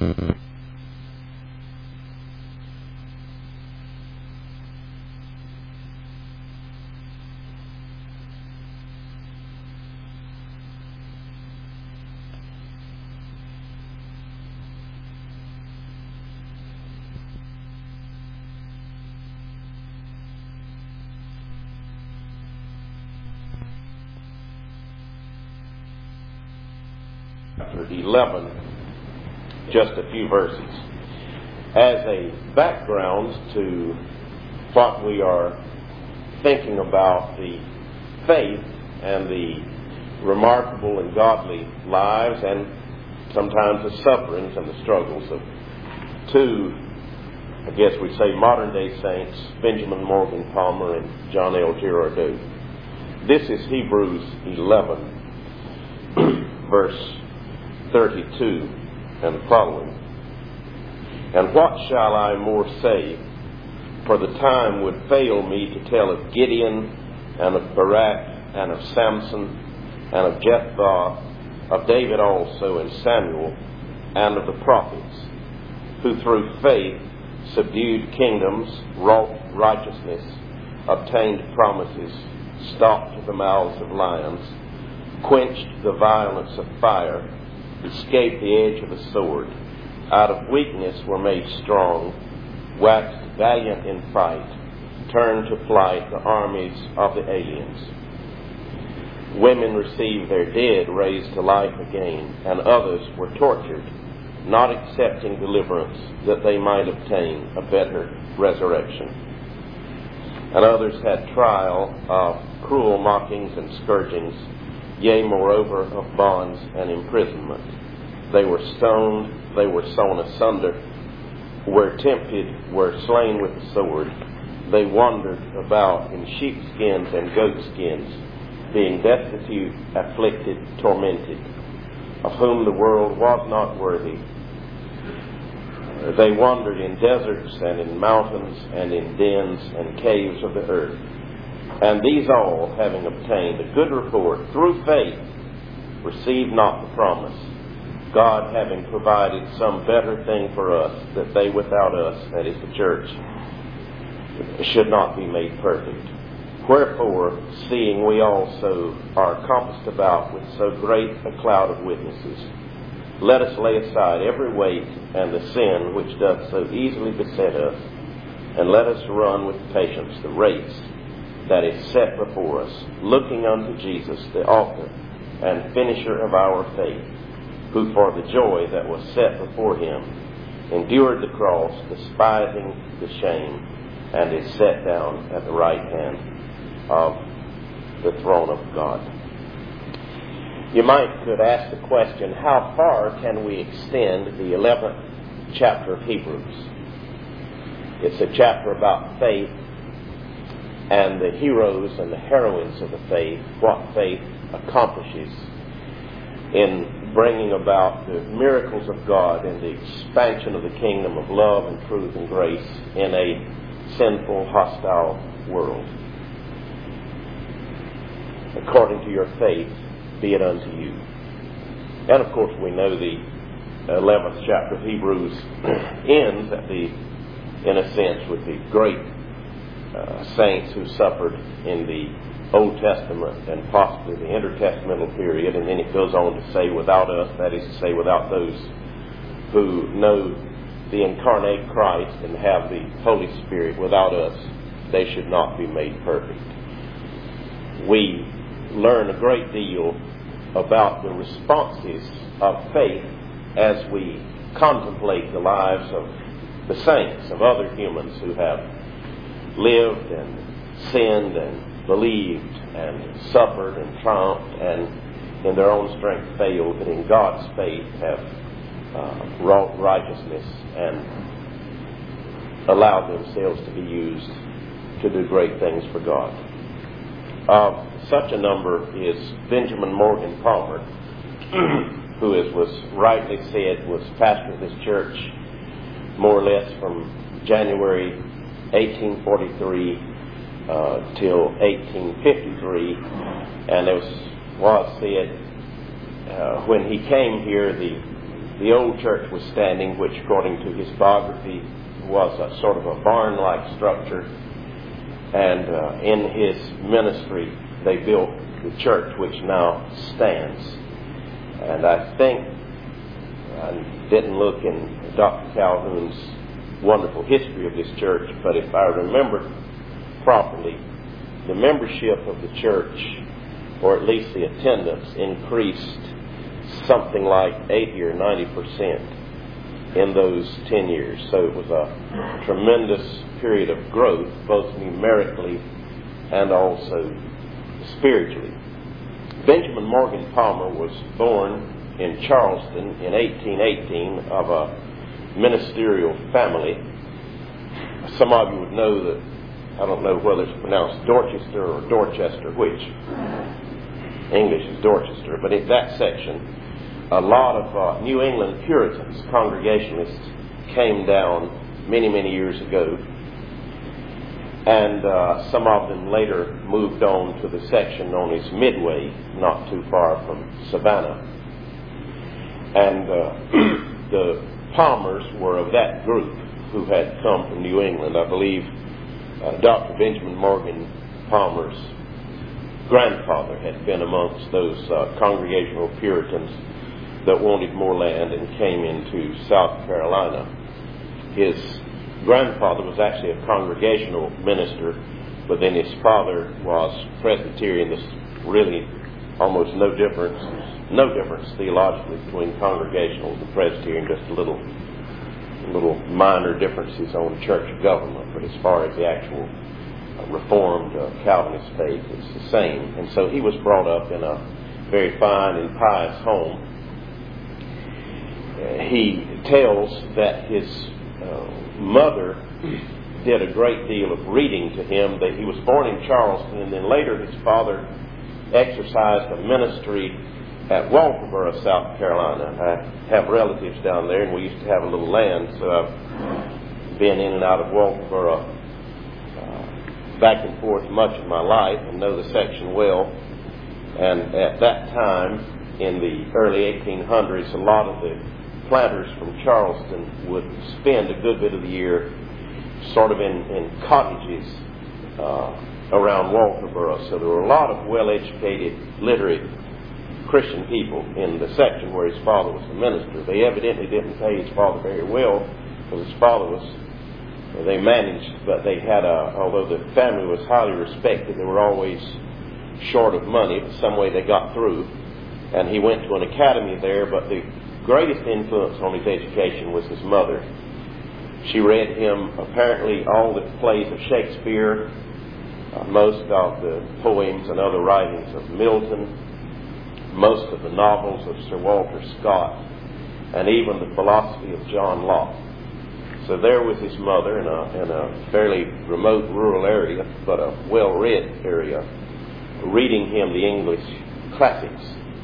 eleven, just a few verses. As a background to what we are thinking about the faith and the remarkable and godly lives and sometimes the sufferings and the struggles of two, I guess we'd say, modern-day saints, Benjamin Morgan Palmer and John L. Girardeau. This is Hebrews eleven, verse thirty-two and following. And what shall I more say? For the time would fail me to tell of Gideon and of Barak and of Samson and of Jephthah, of David also and Samuel, and of the prophets, who through faith subdued kingdoms, wrought righteousness, obtained promises, stopped the mouths of lions, quenched the violence of fire, escaped the edge of the sword, out of weakness were made strong, waxed valiant in fight, turned to flight the armies of the aliens. Women received their dead raised to life again, and others were tortured, not accepting deliverance that they might obtain a better resurrection. And others had trial of cruel mockings and scourgings, yea, moreover, of bonds and imprisonment. They were stoned, they were sawn asunder, were tempted, were slain with the sword. They wandered about in sheepskins and goatskins, being destitute, afflicted, tormented, of whom the world was not worthy. They wandered in deserts and in mountains and in dens and caves of the earth. And these all, having obtained a good report through faith, received not the promise, God having provided some better thing for us, that they without us, that is the church, should not be made perfect. Wherefore, seeing we also are compassed about with so great a cloud of witnesses, let us lay aside every weight and the sin which doth so easily beset us, and let us run with patience the race that is set before us, looking unto Jesus, the author and finisher of our faith, who for the joy that was set before him endured the cross, despising the shame, and is set down at the right hand of the throne of God. You might could ask the question, how far can we extend the eleventh chapter of Hebrews? It's a chapter about faith and the heroes and the heroines of the faith, what faith accomplishes in bringing about the miracles of God and the expansion of the kingdom of love and truth and grace in a sinful, hostile world. According to your faith, be it unto you. And of course we know the eleventh chapter of Hebrews ends at the, in a sense, with the great uh, saints who suffered in the Old Testament and possibly the intertestamental period, and then it goes on to say without us, that is to say without those who know the incarnate Christ and have the Holy Spirit, without us they should not be made perfect. We learn a great deal about the responses of faith as we contemplate the lives of the saints, of other humans who have lived and sinned and believed and suffered and triumphed and in their own strength failed, but in God's faith have uh, wrought righteousness and allowed themselves to be used to do great things for God. Of such a number is Benjamin Morgan Palmer, who, as was rightly said, was pastor of this church more or less from January eighteen forty-three Uh, till eighteen fifty-three, and it was, was said uh, when he came here, the the old church was standing, which according to his biography was a sort of a barn-like structure. And uh, in his ministry, they built the church which now stands. And I think, I didn't look in Doctor Calhoun's wonderful history of this church, but if I remember properly, the membership of the church, or at least the attendance, increased something like eighty or ninety percent in those ten years. So it was a tremendous period of growth, both numerically and also spiritually. Benjamin Morgan Palmer was born in Charleston in eighteen eighteen of a ministerial family. Some of you would know that, I don't know whether it's pronounced Dorchester or Dorchester, which English is Dorchester, but in that section, a lot of uh, New England Puritans, Congregationalists, came down many, many years ago. And uh, some of them later moved on to the section known as Midway, not too far from Savannah. And uh, the Palmers were of that group who had come from New England. I believe uh, Doctor Benjamin Morgan Palmer's grandfather had been amongst those uh, Congregational Puritans that wanted more land and came into South Carolina. His grandfather was actually a Congregational minister, but then his father was Presbyterian. There's really almost no difference, no difference theologically between Congregational and Presbyterian, just a little, little minor differences on church government, but as far as the actual uh, Reformed uh, Calvinist faith, it's the same. And so he was brought up in a very fine and pious home. He tells that his uh, mother did a great deal of reading to him. That he was born in Charleston, and then later his father exercised a ministry at Walterboro, South Carolina. I have relatives down there, and we used to have a little land, so I've been in and out of Walterboro uh, back and forth much of my life and know the section well. And at that time, in the early eighteen hundreds, a lot of the planters from Charleston would spend a good bit of the year sort of in, in cottages uh, around Walterboro. So there were a lot of well-educated, literate Christian people in the section where his father was the minister. They evidently didn't pay his father very well, because his father was, well, they managed, but they had a, although the family was highly respected, they were always short of money, but some way they got through. And he went to an academy there, but the greatest influence on his education was his mother. She read him apparently all the plays of Shakespeare, uh, most of the poems and other writings of Milton, most of the novels of Sir Walter Scott, and even the philosophy of John Locke. So there was his mother in a, in a fairly remote rural area, but a well-read area, reading him the English classics.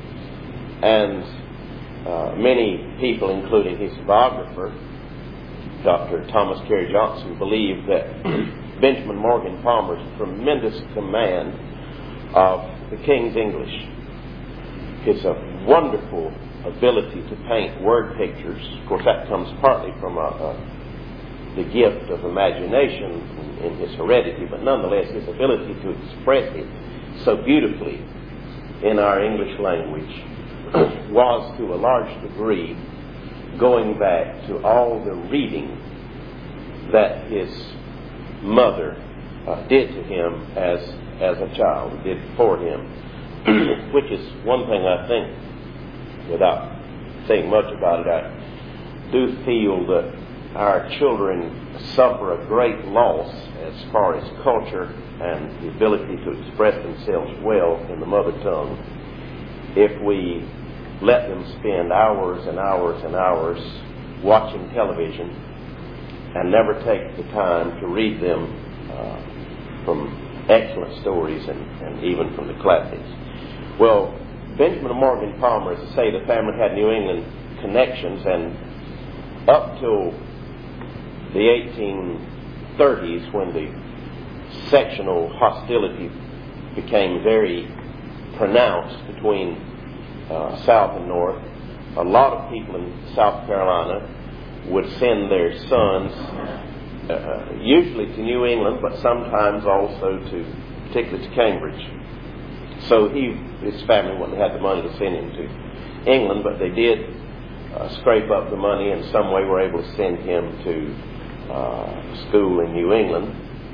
And uh, many people, including his biographer, Doctor Thomas Carey Johnson, believe that Benjamin Morgan Palmer's tremendous command of the King's English, his uh, wonderful ability to paint word pictures, of course that comes partly from a, a, the gift of imagination in, in his heredity, but nonetheless his ability to express it so beautifully in our English language was to a large degree going back to all the reading that his mother uh, did to him as as a child, did for him, which is one thing I think, without saying much about it, I do feel that our children suffer a great loss as far as culture and the ability to express themselves well in the mother tongue if we let them spend hours and hours and hours watching television and never take the time to read them uh, from excellent stories and, and even from the classics. Well, Benjamin Morgan Palmer, as I say, the family had New England connections, and up till the eighteen thirties, when the sectional hostility became very pronounced between Uh, South and North, a lot of people in South Carolina would send their sons, uh, usually to New England, but sometimes also to, particularly to Cambridge. So he, his family wouldn't have the money to send him to England, but they did uh, scrape up the money and some way were able to send him to uh, school in New England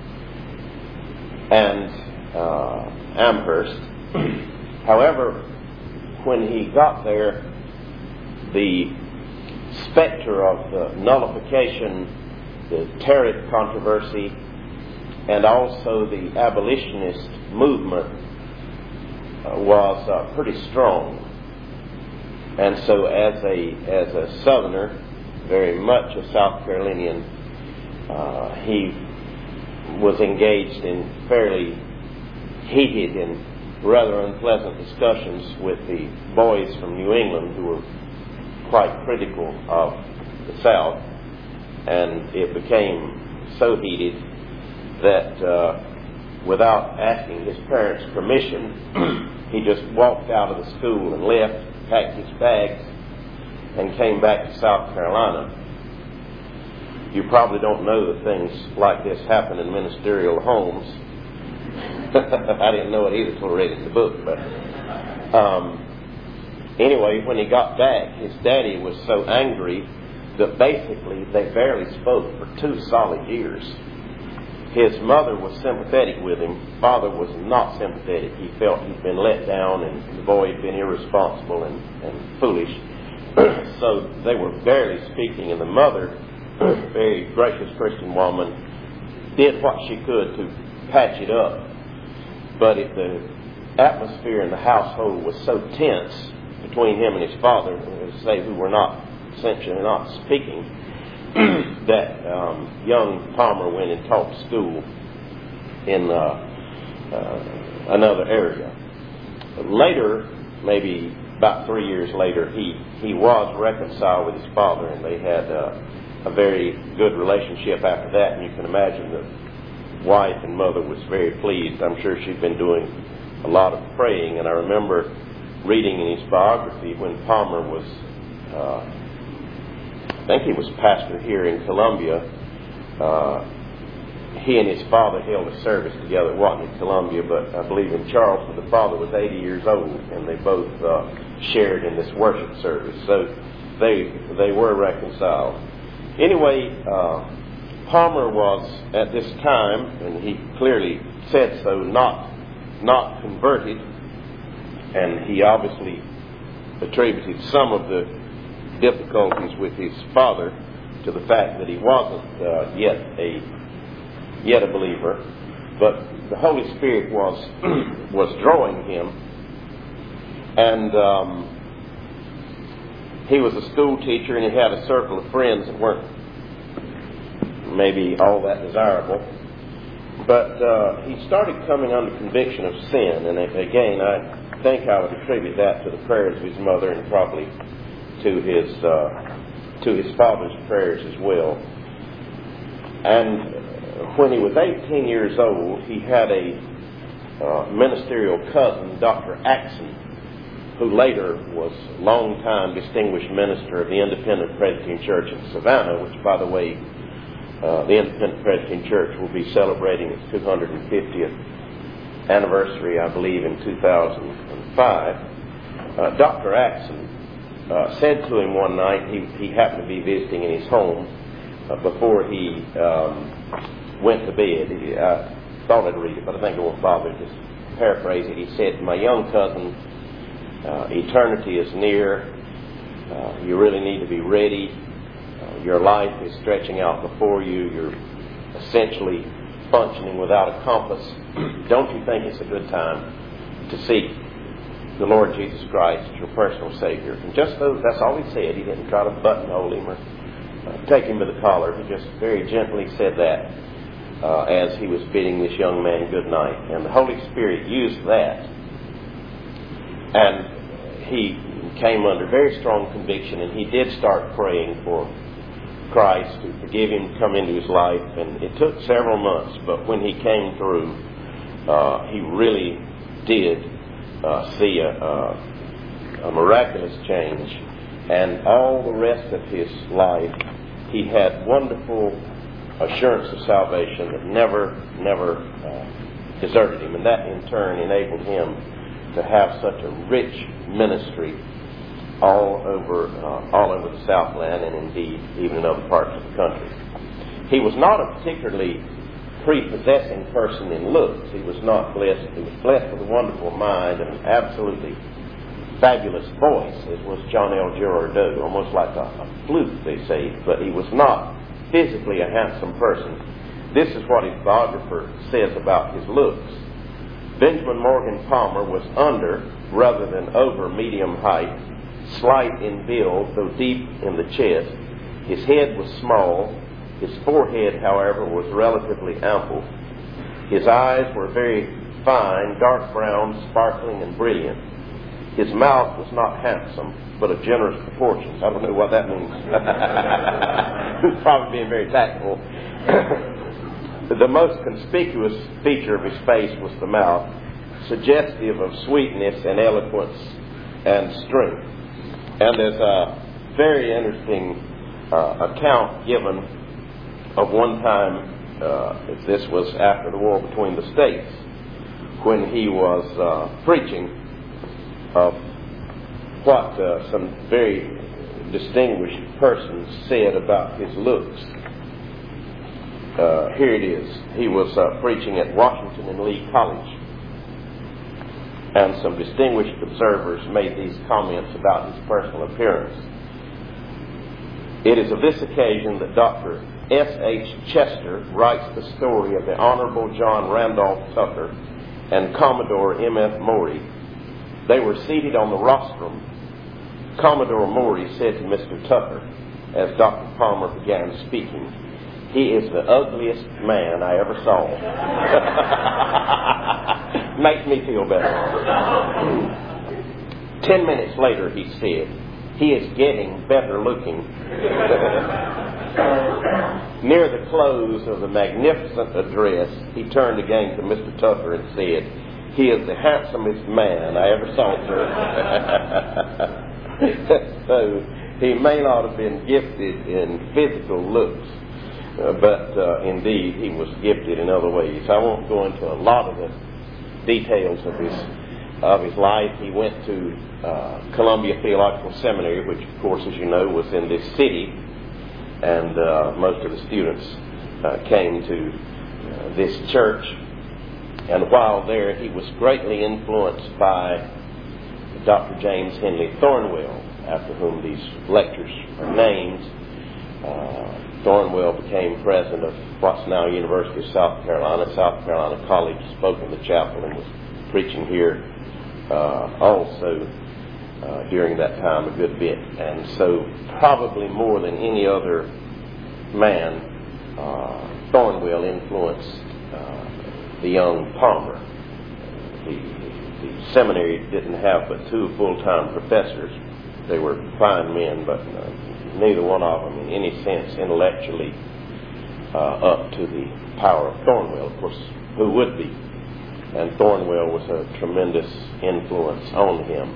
and uh, Amherst. However, when he got there, the specter of the nullification, the tariff controversy, and also the abolitionist movement uh, was uh, pretty strong. And so as a as a Southerner, very much a South Carolinian, uh, he was engaged in fairly heated and rather unpleasant discussions with the boys from New England who were quite critical of the South, and it became so heated that uh, without asking his parents' permission, he just walked out of the school and left, packed his bags, and came back to South Carolina. You probably don't know that things like this happen in ministerial homes. I didn't know it either until I read it in the book. But um, anyway, when he got back, his daddy was so angry that basically they barely spoke for two solid years. His mother was sympathetic with him. Father was not sympathetic. He felt he'd been let down and the boy had been irresponsible and, and foolish. So they were barely speaking, and the mother, a very gracious Christian woman, did what she could to patch it up. But if the atmosphere in the household was so tense between him and his father, say, who were not essentially not speaking, that um, young Palmer went and taught school in uh, uh, another area. Later, maybe about three years later, he, he was reconciled with his father, and they had uh, a very good relationship after that. And you can imagine the wife and mother was very pleased. I'm sure she'd been doing a lot of praying. And I remember reading in his biography when Palmer was, uh, I think he was pastor here in Columbia, uh, he and his father held a service together. It wasn't in Columbia, but I believe in Charleston. The father was eighty years old, and they both uh, shared in this worship service. So they they were reconciled. Anyway, uh, Palmer was at this time, and he clearly said so, not not converted, and he obviously attributed some of the difficulties with his father to the fact that he wasn't uh, yet a yet a believer, but the Holy Spirit was was drawing him, and um, he was a school teacher, and he had a circle of friends that weren't maybe all that desirable. But uh, he started coming under conviction of sin, and again, I think I would attribute that to the prayers of his mother and probably to his uh, to his father's prayers as well. And when he was eighteen years old, he had a uh, ministerial cousin, Doctor Axon, who later was a long-time distinguished minister of the Independent Presbyterian Church in Savannah, which, by the way, uh, the Independent Presbyterian Church will be celebrating its two hundred fiftieth anniversary, I believe, in two thousand five. Uh, Doctor Axon uh, said to him one night, he, he happened to be visiting in his home uh, before he um, went to bed. He, I thought I'd read it, but I think I won't bother. Just paraphrase it. He said, "My young cousin, uh, eternity is near. Uh, you really need to be ready. Uh, your life is stretching out before you. You're essentially functioning without a compass. Don't you think it's a good time to seek the Lord Jesus Christ as your personal Savior?" And just those, that's all he said. He didn't try to buttonhole him or uh, take him by the collar. He just very gently said that. Uh, as he was bidding this young man good night. And the Holy Spirit used that. And he came under very strong conviction, and he did start praying for Christ to forgive him, come into his life. And it took several months, but when he came through, uh, he really did uh, see a, a, a miraculous change and all the rest of his life, he had wonderful assurance of salvation that never, never uh, deserted him. And that in turn enabled him to have such a rich ministry all over, uh, all over the Southland, and indeed even in other parts of the country. He was not a particularly prepossessing person in looks. He was not blessed. He was blessed with a wonderful mind and an absolutely fabulous voice, as was John L. Girardeau, almost like a, a flute, they say, but he was not physically a handsome person. This is what his biographer says about his looks. Benjamin Morgan Palmer was under, rather than over, medium height, slight in build, though deep in the chest. His head was small. His forehead, however, was relatively ample. His eyes were very fine, dark brown, sparkling, and brilliant. His mouth was not handsome, but of generous proportions. I don't know what that means. Probably being very tactful. The most conspicuous feature of his face was the mouth, suggestive of sweetness and eloquence and strength. And there's a very interesting uh, account given of one time, uh, this was after the war between the states, when he was uh, preaching of what uh, some very distinguished persons said about his looks. Uh, here it is. He was uh, preaching at Washington and Lee College, and some distinguished observers made these comments about his personal appearance. It is of this occasion that Doctor S H Chester writes the story of the Honorable John Randolph Tucker and Commodore M F Maury. They were seated on the rostrum. Commodore Maury said to Mister Tucker, as Doctor Palmer began speaking, "He is the ugliest man I ever saw." Makes me feel better. Ten minutes later, he said, "He is getting better looking." Near the close of the magnificent address, he turned again to Mister Tucker and said, "He is the handsomest man I ever saw, sir." So he may not have been gifted in physical looks, uh, but uh, indeed he was gifted in other ways. I won't go into a lot of the details of his of his life. He went to uh, Columbia Theological Seminary, which, of course, as you know, was in this city, and uh, most of the students uh, came to uh, this church. And while there, he was greatly influenced by Doctor James Henley Thornwell, after whom these lectures are named. Uh, Thornwell became president of what's now University of South Carolina. South Carolina College, spoke in the chapel and was preaching here uh, also uh, during that time a good bit. And so probably more than any other man, uh, Thornwell influenced uh, the young Palmer. The, the seminary didn't have but two full-time professors. They were fine men, but uh, neither one of them in any sense intellectually uh, up to the power of Thornwell. Of course, who would be? And Thornwell was a tremendous influence on him.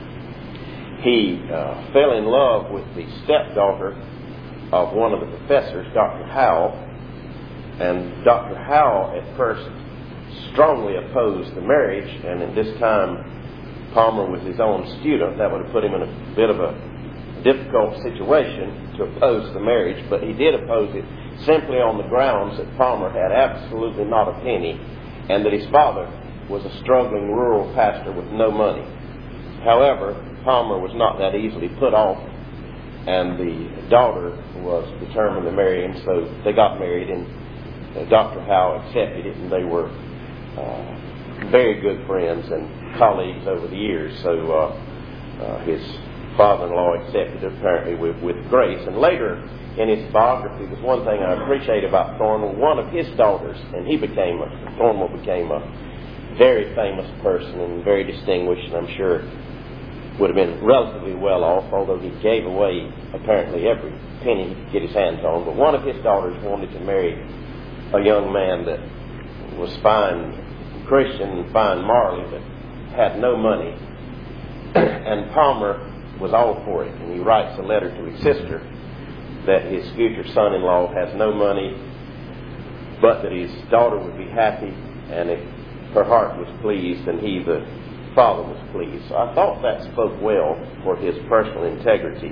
He uh, fell in love with the stepdaughter of one of the professors, Doctor Howell, and Doctor Howell at first strongly opposed the marriage, and at this time Palmer was his own student. That would have put him in a bit of a difficult situation to oppose the marriage, but he did oppose it simply on the grounds that Palmer had absolutely not a penny, and that his father was a struggling rural pastor with no money. However, Palmer was not that easily put off, and the daughter was determined to marry him, so they got married, and uh, Doctor Howe accepted it, and they were uh, very good friends and colleagues over the years. So uh, uh, his father-in-law accepted it apparently with, with grace. And later in his biography, there's one thing I appreciate about Thornwell. One of his daughters, and he became a, Thornwell became a very famous person and very distinguished, and I'm sure would have been relatively well off, although he gave away apparently every penny he could get his hands on. But one of his daughters wanted to marry a young man that was fine Christian and fine morally, but had no money. And Palmer was all for it, and he writes a letter to his sister that his future son-in-law has no money, but that his daughter would be happy, and if her heart was pleased, and he, the father, was pleased. So I thought that spoke well for his personal integrity.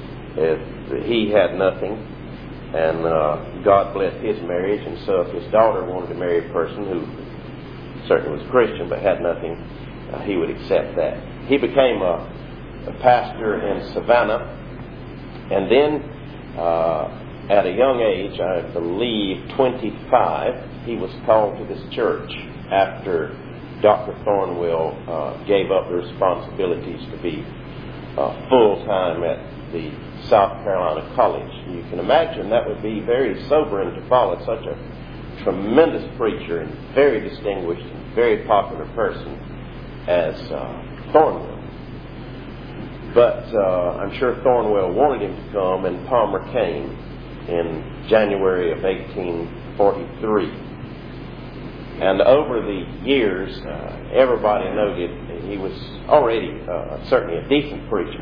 If he had nothing, and uh, God blessed his marriage, and so if his daughter wanted to marry a person who certainly was a Christian but had nothing, uh, he would accept that. He became a, a pastor in Savannah, and then uh, at a young age, I believe twenty-five, he was called to this church after Doctor Thornwell uh, gave up the responsibilities to be uh, full-time at the South Carolina College. You can imagine that would be very sobering to follow such a tremendous preacher and very distinguished and very popular person as uh, Thornwell. But uh, I'm sure Thornwell wanted him to come, and Palmer came in January of eighteen forty-three. And over the years, uh, everybody noted he was already uh, certainly a decent preacher.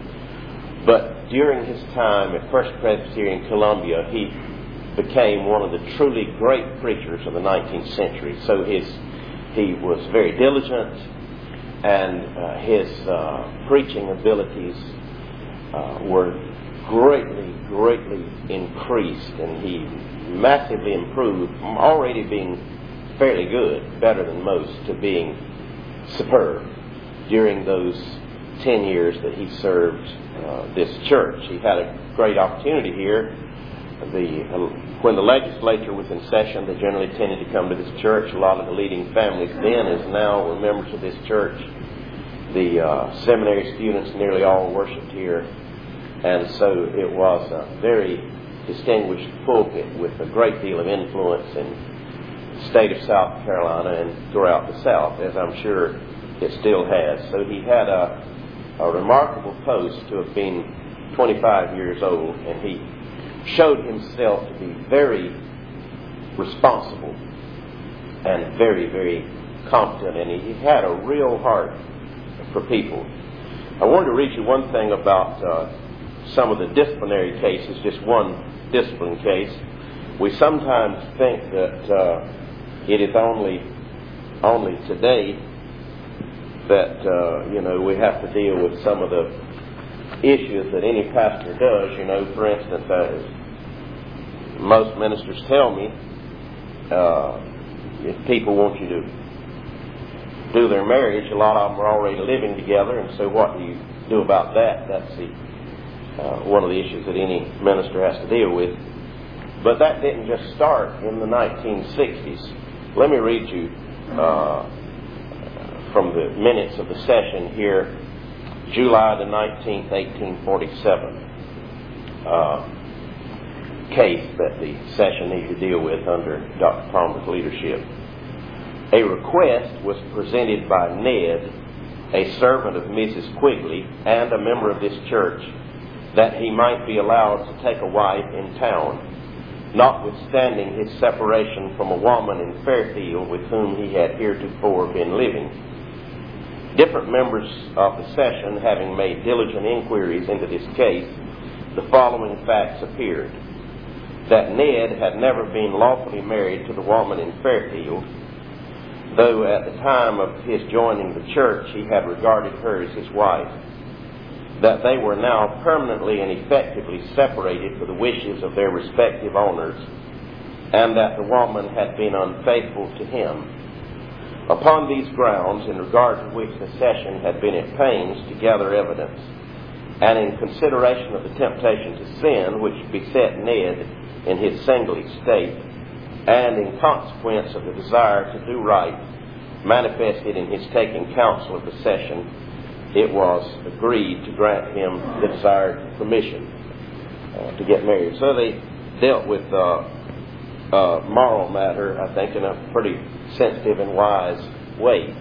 But during his time at First Presbyterian Columbia, he became one of the truly great preachers of the nineteenth century. So his he was very diligent, and uh, his uh, preaching abilities uh, were greatly, greatly increased, and he massively improved from already being fairly good, better than most, to being superb during those ten years that he served uh, this church. He had a great opportunity here. The uh, when the legislature was in session, they generally tended to come to this church. A lot of the leading families then, as now, were members of this church. The uh, seminary students nearly all worshipped here, and so it was a very distinguished pulpit with a great deal of influence in state of South Carolina and throughout the South, as I'm sure it still has. So he had a, a remarkable post to have been twenty-five years old, and he showed himself to be very responsible and very, very competent, and he, he had a real heart for people. I wanted to read you one thing about uh, some of the disciplinary cases, just one discipline case. We sometimes think that uh, it is only only today that uh, you know we have to deal with some of the issues that any pastor does. You know, for instance, as most ministers tell me, uh, if people want you to do their marriage, a lot of them are already living together, and so what do you do about that? That's the uh, one of the issues that any minister has to deal with. But that didn't just start in the nineteen sixties. Let me read you uh, from the minutes of the session here, July the nineteenth, eighteen forty-seven, uh, case that the session needed to deal with under Doctor Palmer's leadership. A request was presented by Ned, a servant of Missus Quigley and a member of this church, that he might be allowed to take a wife in town, notwithstanding his separation from a woman in Fairfield with whom he had heretofore been living. Different members of the session having made diligent inquiries into this case, the following facts appeared. That Ned had never been lawfully married to the woman in Fairfield, though at the time of his joining the church he had regarded her as his wife. That they were now permanently and effectively separated for the wishes of their respective owners, and that the woman had been unfaithful to him. Upon these grounds, in regard to which the session had been at pains to gather evidence, and in consideration of the temptation to sin which beset Ned in his single estate, and in consequence of the desire to do right manifested in his taking counsel of the session, it was agreed to grant him the desired permission uh, to get married. So they dealt with uh, uh, moral matter, I think, in a pretty sensitive and wise way.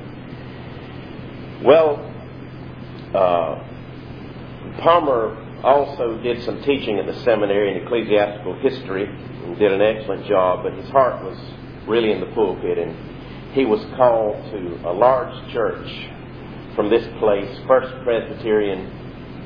Well, uh, Palmer also did some teaching at the seminary in ecclesiastical history and did an excellent job, but his heart was really in the pulpit, and he was called to a large church from this place, First Presbyterian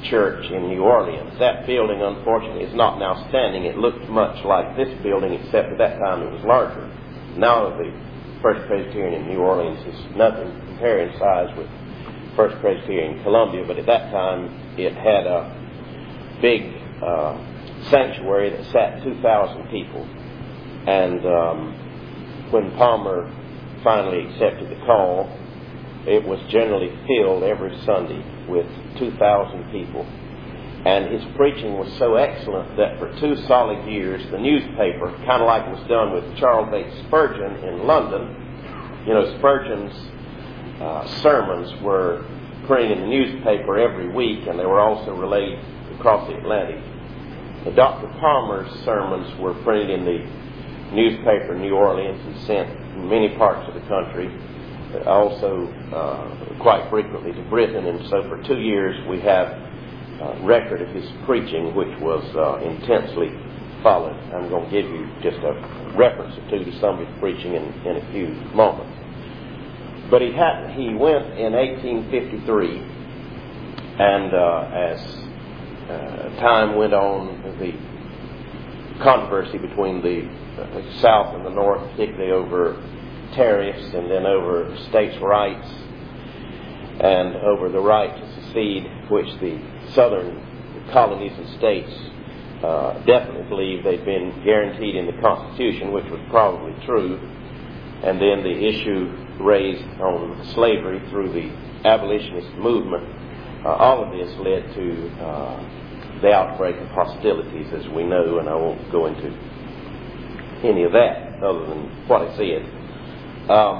church in New Orleans. That building, unfortunately, is not now standing. It looked much like this building, except at that time it was larger. Now the First Presbyterian in New Orleans is nothing comparing in size with First Presbyterian in Columbia, but at that time it had a big uh, sanctuary that sat two thousand people. And um, when Palmer finally accepted the call, it was generally filled every Sunday with two thousand people. And his preaching was so excellent that for two solid years, the newspaper, kind of like it was done with Charles H. Spurgeon in London, you know, Spurgeon's uh, sermons were printed in the newspaper every week, and they were also relayed across the Atlantic. And Doctor Palmer's sermons were printed in the newspaper in New Orleans and sent in many parts of the country, also uh, quite frequently to Britain. And so for two years we have Uh, record of his preaching, which was uh, intensely followed. I'm going to give you just a reference or two to some of his preaching in, in a few moments. But he had he went in eighteen fifty-three, and uh, as uh, time went on, the controversy between the uh, South and the North, particularly over tariffs and then over states' rights and over the right to secede, which the Southern colonies and states uh, definitely believed they'd been guaranteed in the Constitution, which was probably true. And then the issue raised on slavery through the abolitionist movement. Uh, all of this led to uh, the outbreak of hostilities, as we know, and I won't go into any of that other than what I said. Um,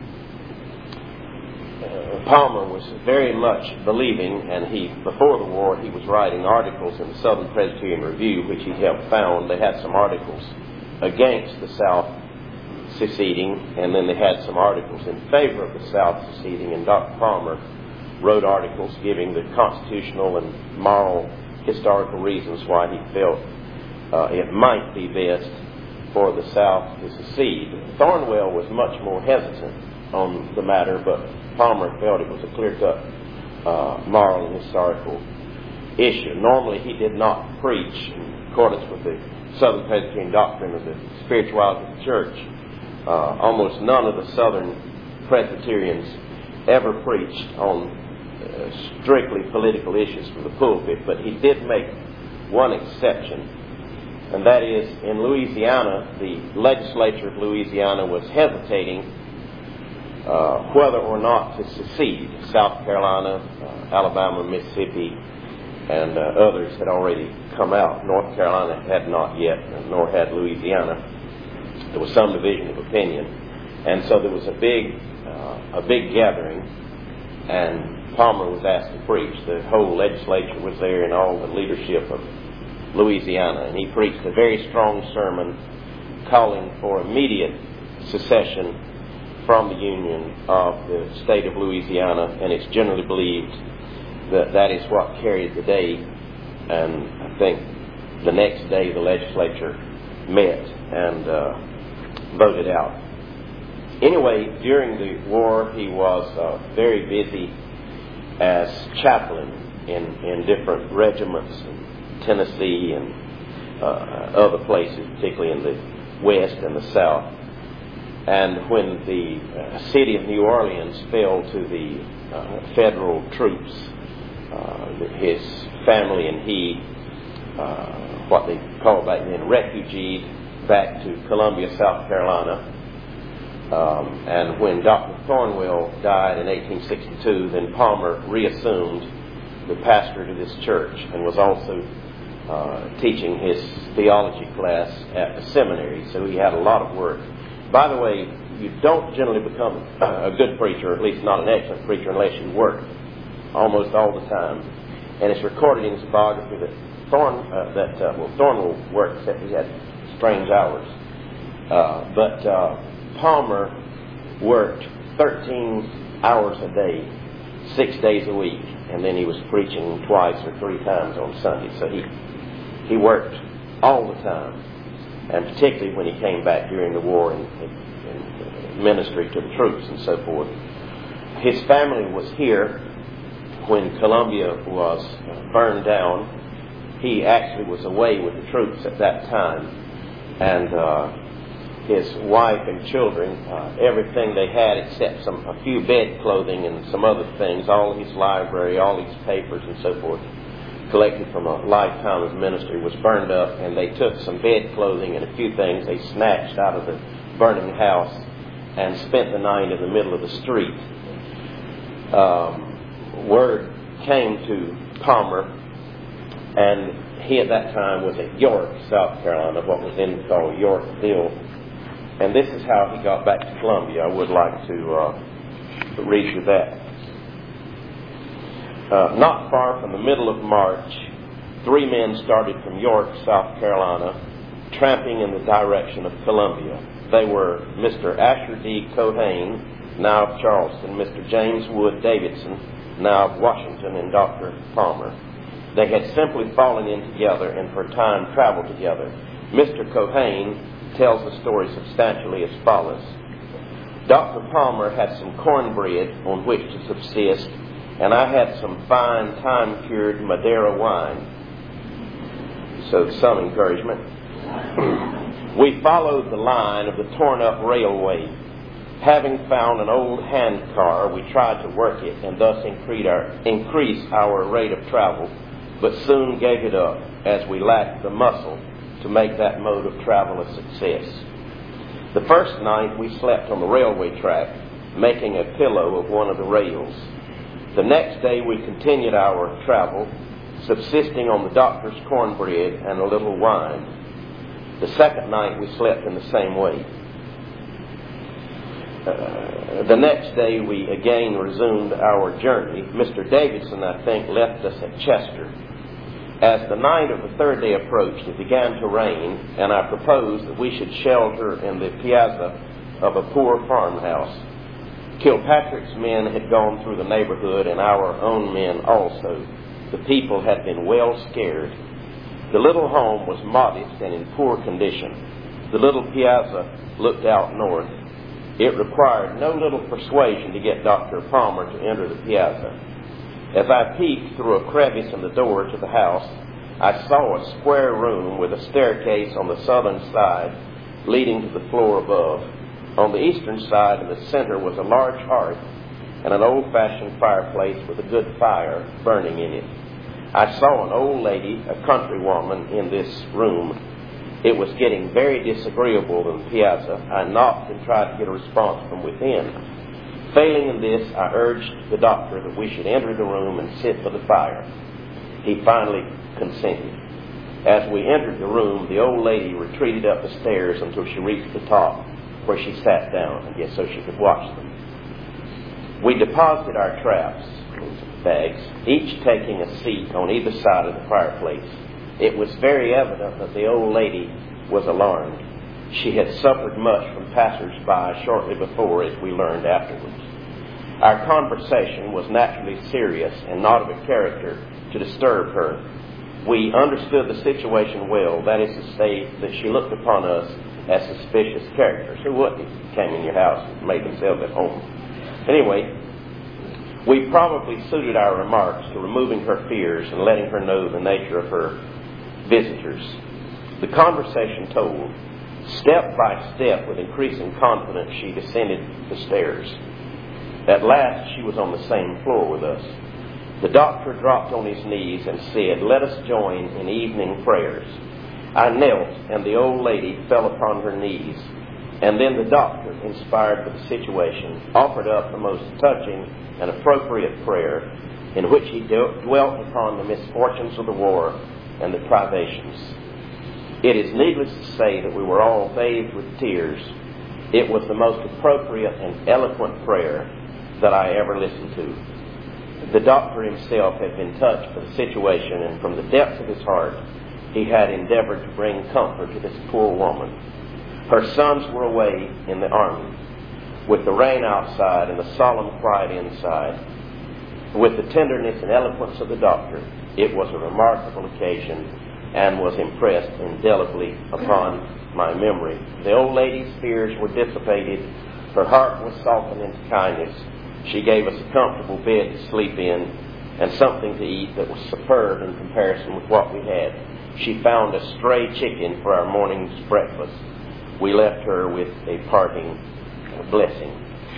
Palmer was very much believing, and he, before the war, he was writing articles in the Southern Presbyterian Review, which he helped found. They had some articles against the South seceding, and then they had some articles in favor of the South seceding, and Doctor Palmer wrote articles giving the constitutional and moral historical reasons why he felt uh, it might be best for the South to secede. Thornwell was much more hesitant on the matter, but Palmer felt it was a clear-cut uh, moral and historical issue. Normally he did not preach in accordance with the Southern Presbyterian doctrine of the spirituality of the church. Uh, almost none of the Southern Presbyterians ever preached on uh, strictly political issues from the pulpit, but he did make one exception, and that is in Louisiana, the legislature of Louisiana was hesitating Uh, whether or not to secede. South Carolina, uh, Alabama, Mississippi, and uh, others had already come out. North Carolina had not yet, nor had Louisiana. There was some division of opinion, and so there was a big, uh, a big gathering, and Palmer was asked to preach. The whole legislature was there, and all the leadership of Louisiana, and he preached a very strong sermon calling for immediate secession from the Union of the state of Louisiana, and it's generally believed that that is what carried the day. And I think the next day the legislature met and uh, voted out. Anyway, during the war he was uh, very busy as chaplain in, in different regiments in Tennessee and uh, other places, particularly in the West and the South. And when the uh, city of New Orleans fell to the uh, federal troops, uh, his family and he, uh, what they called back then, refugeed back to Columbia, South Carolina. Um, and when Doctor Thornwell died in eighteen sixty-two, then Palmer reassumed the pastorate of this church and was also uh, teaching his theology class at the seminary. So he had a lot of work. By the way, you don't generally become a good preacher, or at least not an excellent preacher, unless you work almost all the time. And it's recorded in his biography that Thorn, uh, that uh, well, Thornwell worked, except he had strange hours. Uh, but uh, Palmer worked thirteen hours a day, six days a week, and then he was preaching twice or three times on Sunday. So he he worked all the time, and particularly when he came back during the war and, and, and ministry to the troops and so forth. His family was here when Columbia was burned down, he actually was away with the troops at that time. And uh, his wife and children, uh, everything they had except some a few bed clothing and some other things, all his library, all his papers and so forth, collected from a lifetime of ministry, was burned up, and they took some bed clothing and a few things they snatched out of the burning house and spent the night in the middle of the street. Um, word came to Palmer, and he at that time was at York, South Carolina, what was then called Yorkville. And this is how he got back to Columbia. I would like to uh, read you that. Uh, not far from the middle of March, three men started from York, South Carolina, tramping in the direction of Columbia. They were Mister Asher D. Cohane, now of Charleston, Mister James Wood Davidson, now of Washington, and Doctor Palmer. They had simply fallen in together and for a time traveled together. Mister Cohane tells the story substantially as follows. Doctor Palmer had some cornbread on which to subsist, and I had some fine time-cured Madeira wine. So some encouragement. We followed the line of the torn-up railway. Having found an old handcar, we tried to work it and thus increase our, increase our rate of travel, but soon gave it up as we lacked the muscle to make that mode of travel a success. The first night we slept on the railway track, making a pillow of one of the rails. The next day we continued our travel, subsisting on the doctor's cornbread and a little wine. The second night we slept in the same way. Uh, the next day we again resumed our journey. Mister Davidson, I think, left us at Chester. As the night of the third day approached, it began to rain, and I proposed that we should shelter in the piazza of a poor farmhouse. Kilpatrick's men had gone through the neighborhood, and our own men also. The people had been well scared. The little home was modest and in poor condition. The little piazza looked out north. It required no little persuasion to get Doctor Palmer to enter the piazza. As I peeked through a crevice in the door to the house, I saw a square room with a staircase on the southern side leading to the floor above. On the eastern side in the center was a large hearth and an old-fashioned fireplace with a good fire burning in it. I saw an old lady, a countrywoman, in this room. It was getting very disagreeable in the piazza. I knocked and tried to get a response from within. Failing in this, I urged the doctor that we should enter the room and sit by the fire. He finally consented. As we entered the room, the old lady retreated up the stairs until she reached the top, where she sat down, I guess so she could watch them. We deposited our traps, bags, each taking a seat on either side of the fireplace. It was very evident that the old lady was alarmed. She had suffered much from passers-by shortly before, as we learned afterwards. Our conversation was naturally serious and not of a character to disturb her. We understood the situation well, that is to say that she looked upon us as suspicious characters. Who wouldn't if you came in your house and made themselves at home? Anyway, we probably suited our remarks to removing her fears and letting her know the nature of her visitors. The conversation told. Step by step, with increasing confidence, she descended the stairs. At last, she was on the same floor with us. The doctor dropped on his knees and said, "Let us join in evening prayers." I knelt, and the old lady fell upon her knees. And then the doctor, inspired with the situation, offered up the most touching and appropriate prayer, in which he dwelt upon the misfortunes of the war and the privations. It is needless to say that we were all bathed with tears. It was the most appropriate and eloquent prayer that I ever listened to. The doctor himself had been touched by the situation, and from the depths of his heart, he had endeavored to bring comfort to this poor woman. Her sons were away in the army. With the rain outside and the solemn quiet inside, with the tenderness and eloquence of the doctor, it was a remarkable occasion and was impressed indelibly upon my memory. The old lady's fears were dissipated. Her heart was softened into kindness. She gave us a comfortable bed to sleep in, and something to eat that was superb in comparison with what we had. She found a stray chicken for our morning's breakfast. We left her with a parting blessing.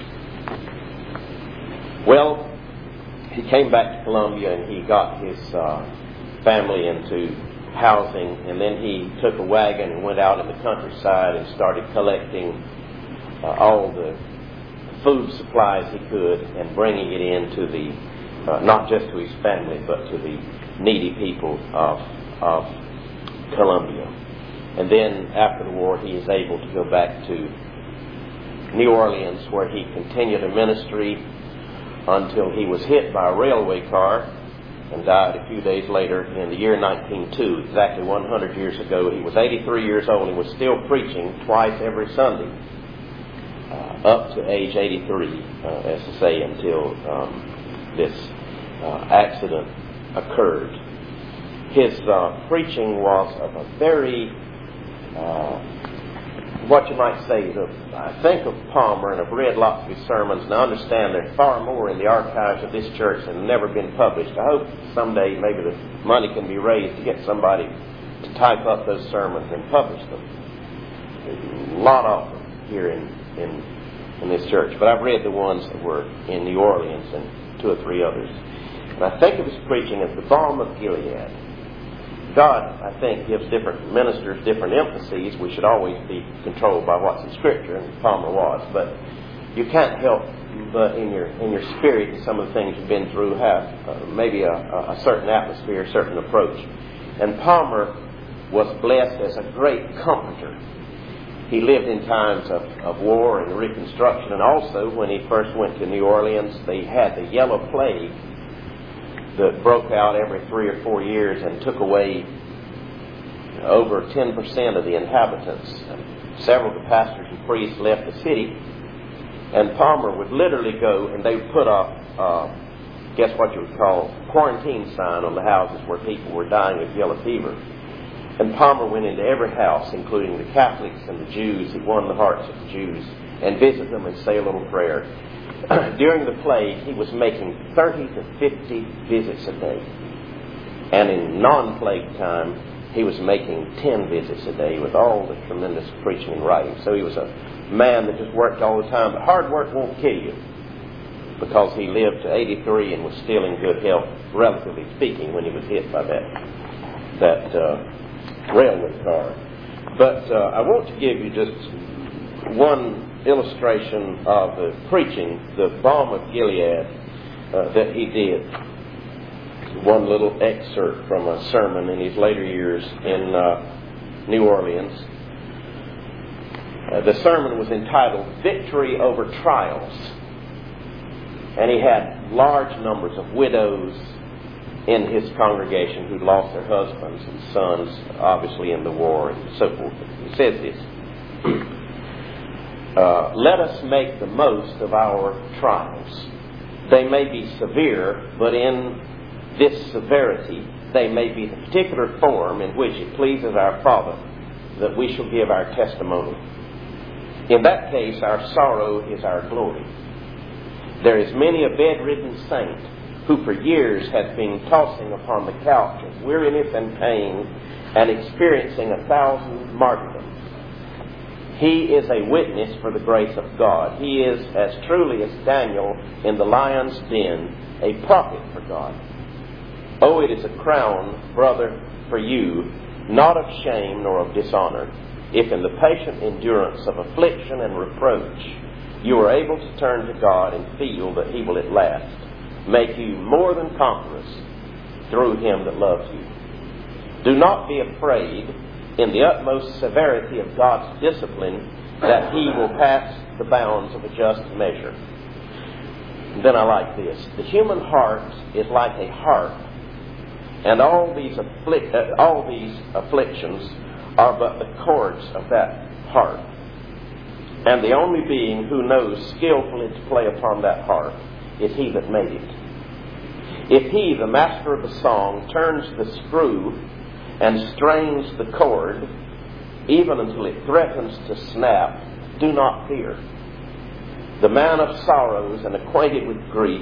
Well, he came back to Columbia and he got his uh, family into housing, and then he took a wagon and went out in the countryside and started collecting uh, all the food supplies he could and bringing it in to the, uh, not just to his family, but to the needy people of, of Columbia. And then after the war, he is able to go back to New Orleans, where he continued a ministry until he was hit by a railway car and died a few days later in the year nineteen oh two, exactly one hundred years ago. He was eighty-three years old and was still preaching twice every Sunday uh, up to age eighty-three, uh, as to say, until um, this uh, accident occurred. His uh, preaching was of a very, uh, what you might say, the, I think of Palmer, and I've read lots of his sermons, and I understand there's far more in the archives of this church that have never been published. I hope someday maybe the money can be raised to get somebody to type up those sermons and publish them. There's a lot of them here in, in, in this church, but I've read the ones that were in New Orleans and two or three others. And I think of his preaching as the balm of Gilead. God, I think, gives different ministers different emphases. We should always be controlled by what's in Scripture, and Palmer was. But you can't help but in your in your spirit and some of the things you've been through have uh, maybe a, a certain atmosphere, a certain approach. And Palmer was blessed as a great comforter. He lived in times of, of war and Reconstruction, and also when he first went to New Orleans, they had the yellow plague that broke out every three or four years and took away over ten percent of the inhabitants. Several of the pastors and priests left the city, and Palmer would literally go and they would put a, uh, guess what you would call, quarantine sign on the houses where people were dying of yellow fever. And Palmer went into every house, including the Catholics and the Jews. He won the hearts of the Jews and visit them and say a little prayer. During the plague, he was making thirty to fifty visits a day. And in non-plague time, he was making ten visits a day with all the tremendous preaching and writing. So he was a man that just worked all the time. But hard work won't kill you, because he lived to eighty-three and was still in good health, relatively speaking, when he was hit by that, that uh, railway car. But uh, I want to give you just one illustration of the preaching, the balm of Gilead, uh, that he did. One little excerpt from a sermon in his later years in uh, New Orleans. Uh, the sermon was entitled Victory Over Trials. And he had large numbers of widows in his congregation who'd lost their husbands and sons, obviously in the war and so forth. He says this. Uh, let us make the most of our trials. They may be severe, but in this severity, they may be the particular form in which it pleases our Father that we shall give our testimony. In that case, our sorrow is our glory. There is many a bedridden saint who for years has been tossing upon the couch of weariness and pain and experiencing a thousand martyrdoms. He is a witness for the grace of God. He is, as truly as Daniel in the lion's den, a prophet for God. Oh, it is a crown, brother, for you, not of shame nor of dishonor, if in the patient endurance of affliction and reproach you are able to turn to God and feel that He will at last make you more than conquerors through Him that loves you. Do not be afraid in the utmost severity of God's discipline that He will pass the bounds of a just measure. And then I like this. The human heart is like a harp, and all these, afflic- uh, all these afflictions are but the chords of that harp. And the only being who knows skillfully to play upon that harp is He that made it. If He, the master of the song, turns the screw and strains the cord, even until it threatens to snap, do not fear. The man of sorrows and acquainted with grief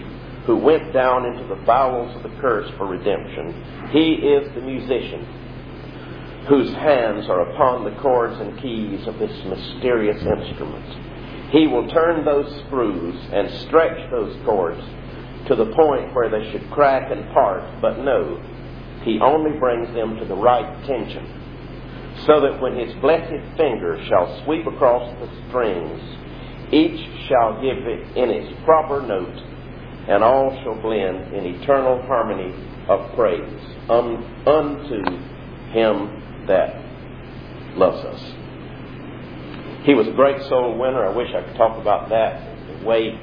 who went down into the bowels of the curse for redemption. He is the musician whose hands are upon the chords and keys of this mysterious instrument. He will turn those screws and stretch those chords to the point where they should crack and part, but no, He only brings them to the right tension, so that when His blessed finger shall sweep across the strings, each shall give it in its proper note, and all shall blend in eternal harmony of praise um, unto Him that loves us. He was a great soul winner. I wish I could talk about that. The way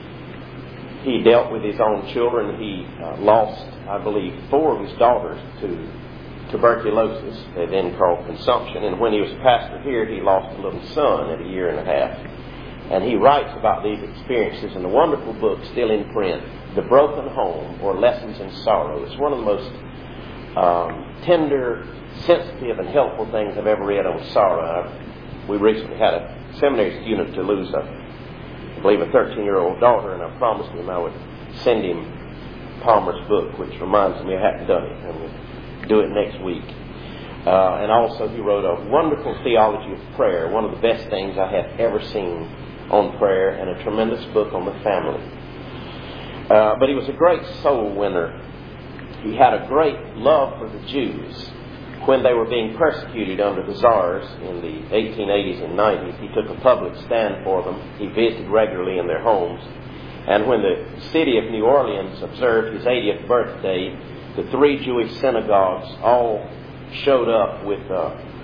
he dealt with his own children. He uh, lost, I believe, four of his daughters to tuberculosis, they then called consumption. And when he was a pastor here, he lost a little son at a year and a half. And he writes about these experiences in a wonderful book still in print, The Broken Home, or Lessons in Sorrow. It's one of the most um, tender, sensitive, and helpful things I've ever read on sorrow. I, we recently had a seminary student to lose, a, I believe, a thirteen-year-old daughter, and I promised him I would send him Palmer's book, which reminds me I hadn't done it, and we'll do it next week. Uh, and also he wrote a wonderful theology of prayer, one of the best things I have ever seen on prayer, and a tremendous book on the family. Uh, but he was a great soul winner. He had a great love for the Jews. When they were being persecuted under the czars in the eighteen eighties and nineties, he took a public stand for them. He visited regularly in their homes. And when the city of New Orleans observed his eightieth birthday, the three Jewish synagogues all showed up with uh,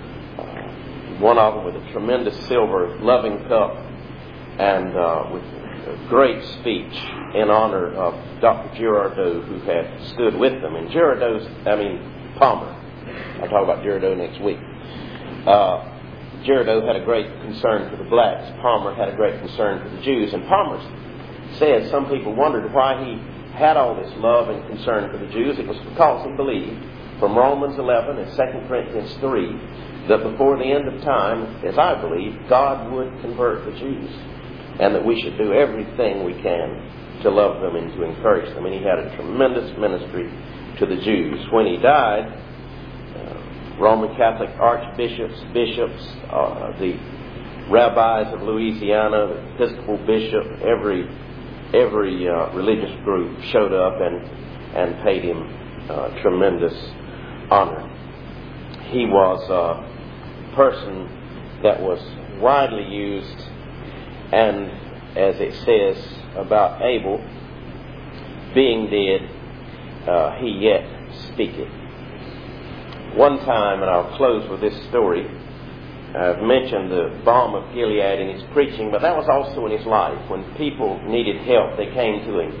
uh, one of them with a tremendous silver loving cup and uh, with a great speech in honor of Doctor Girardeau, who had stood with them. And Girardeau's, I mean, Palmer. I'll talk about Girardeau next week. Uh, Girardeau had a great concern for the blacks. Palmer had a great concern for the Jews. And Palmer said some people wondered why he had all this love and concern for the Jews. It was because he believed from Romans eleven and Second Corinthians three that before the end of time, as I believe, God would convert the Jews, and that we should do everything we can to love them and to encourage them. And he had a tremendous ministry to the Jews. When he died, uh, Roman Catholic archbishops, bishops, uh, the rabbis of Louisiana, the Episcopal bishop, every every uh, religious group showed up and, and paid him uh, tremendous honor. He was a person that was widely used, and as it says about Abel, being dead, uh, he yet speaketh. One time, and I'll close with this story, I've mentioned the balm of Gilead in his preaching, but that was also in his life. When people needed help, they came to him.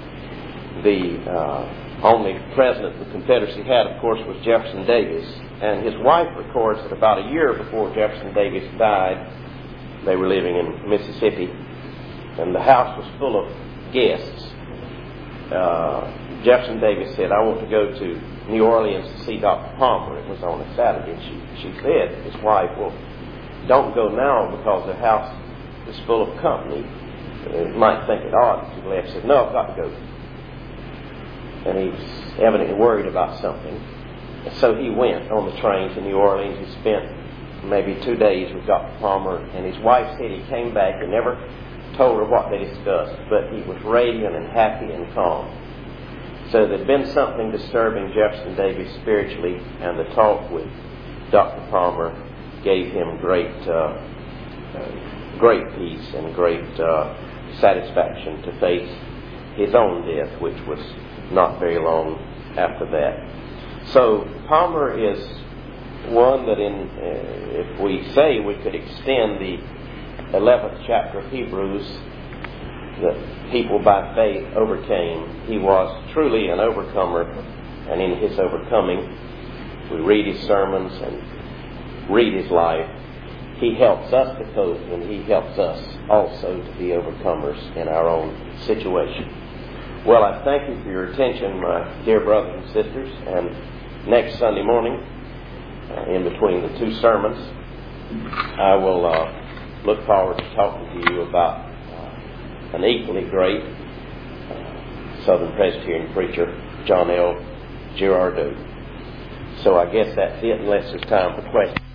The uh, only president the Confederacy had, of course, was Jefferson Davis. And his wife records that about a year before Jefferson Davis died, they were living in Mississippi, and the house was full of guests. Uh, Jefferson Davis said, "I want to go to New Orleans to see Doctor Palmer." It was on a Saturday. And she, she said to his wife, "Well, don't go now because the house is full of company. You might think it odd if you left." He said, "No, I've got to go." And he was evidently worried about something. And so he went on the train to New Orleans. He spent maybe two days with Doctor Palmer. And his wife said he came back and never told her what they discussed, but he was radiant and happy and calm. So there'd been something disturbing Jefferson Davis spiritually, and the talk with Doctor Palmer gave him great, uh, uh, great peace and great uh, satisfaction to face his own death, which was not very long after that. So Palmer is one that, in uh, if we say we could extend the eleventh chapter of Hebrews, that people by faith overcame. He was truly an overcomer, and in his overcoming, we read his sermons and read his life. He helps us to cope, and he helps us also to be overcomers in our own situation. Well, I thank you for your attention, my dear brothers and sisters, and next Sunday morning, uh, in between the two sermons, I will uh, look forward to talking to you about an equally great uh, Southern Presbyterian preacher, John L. Girardeau. So I guess that's it, unless there's time for questions.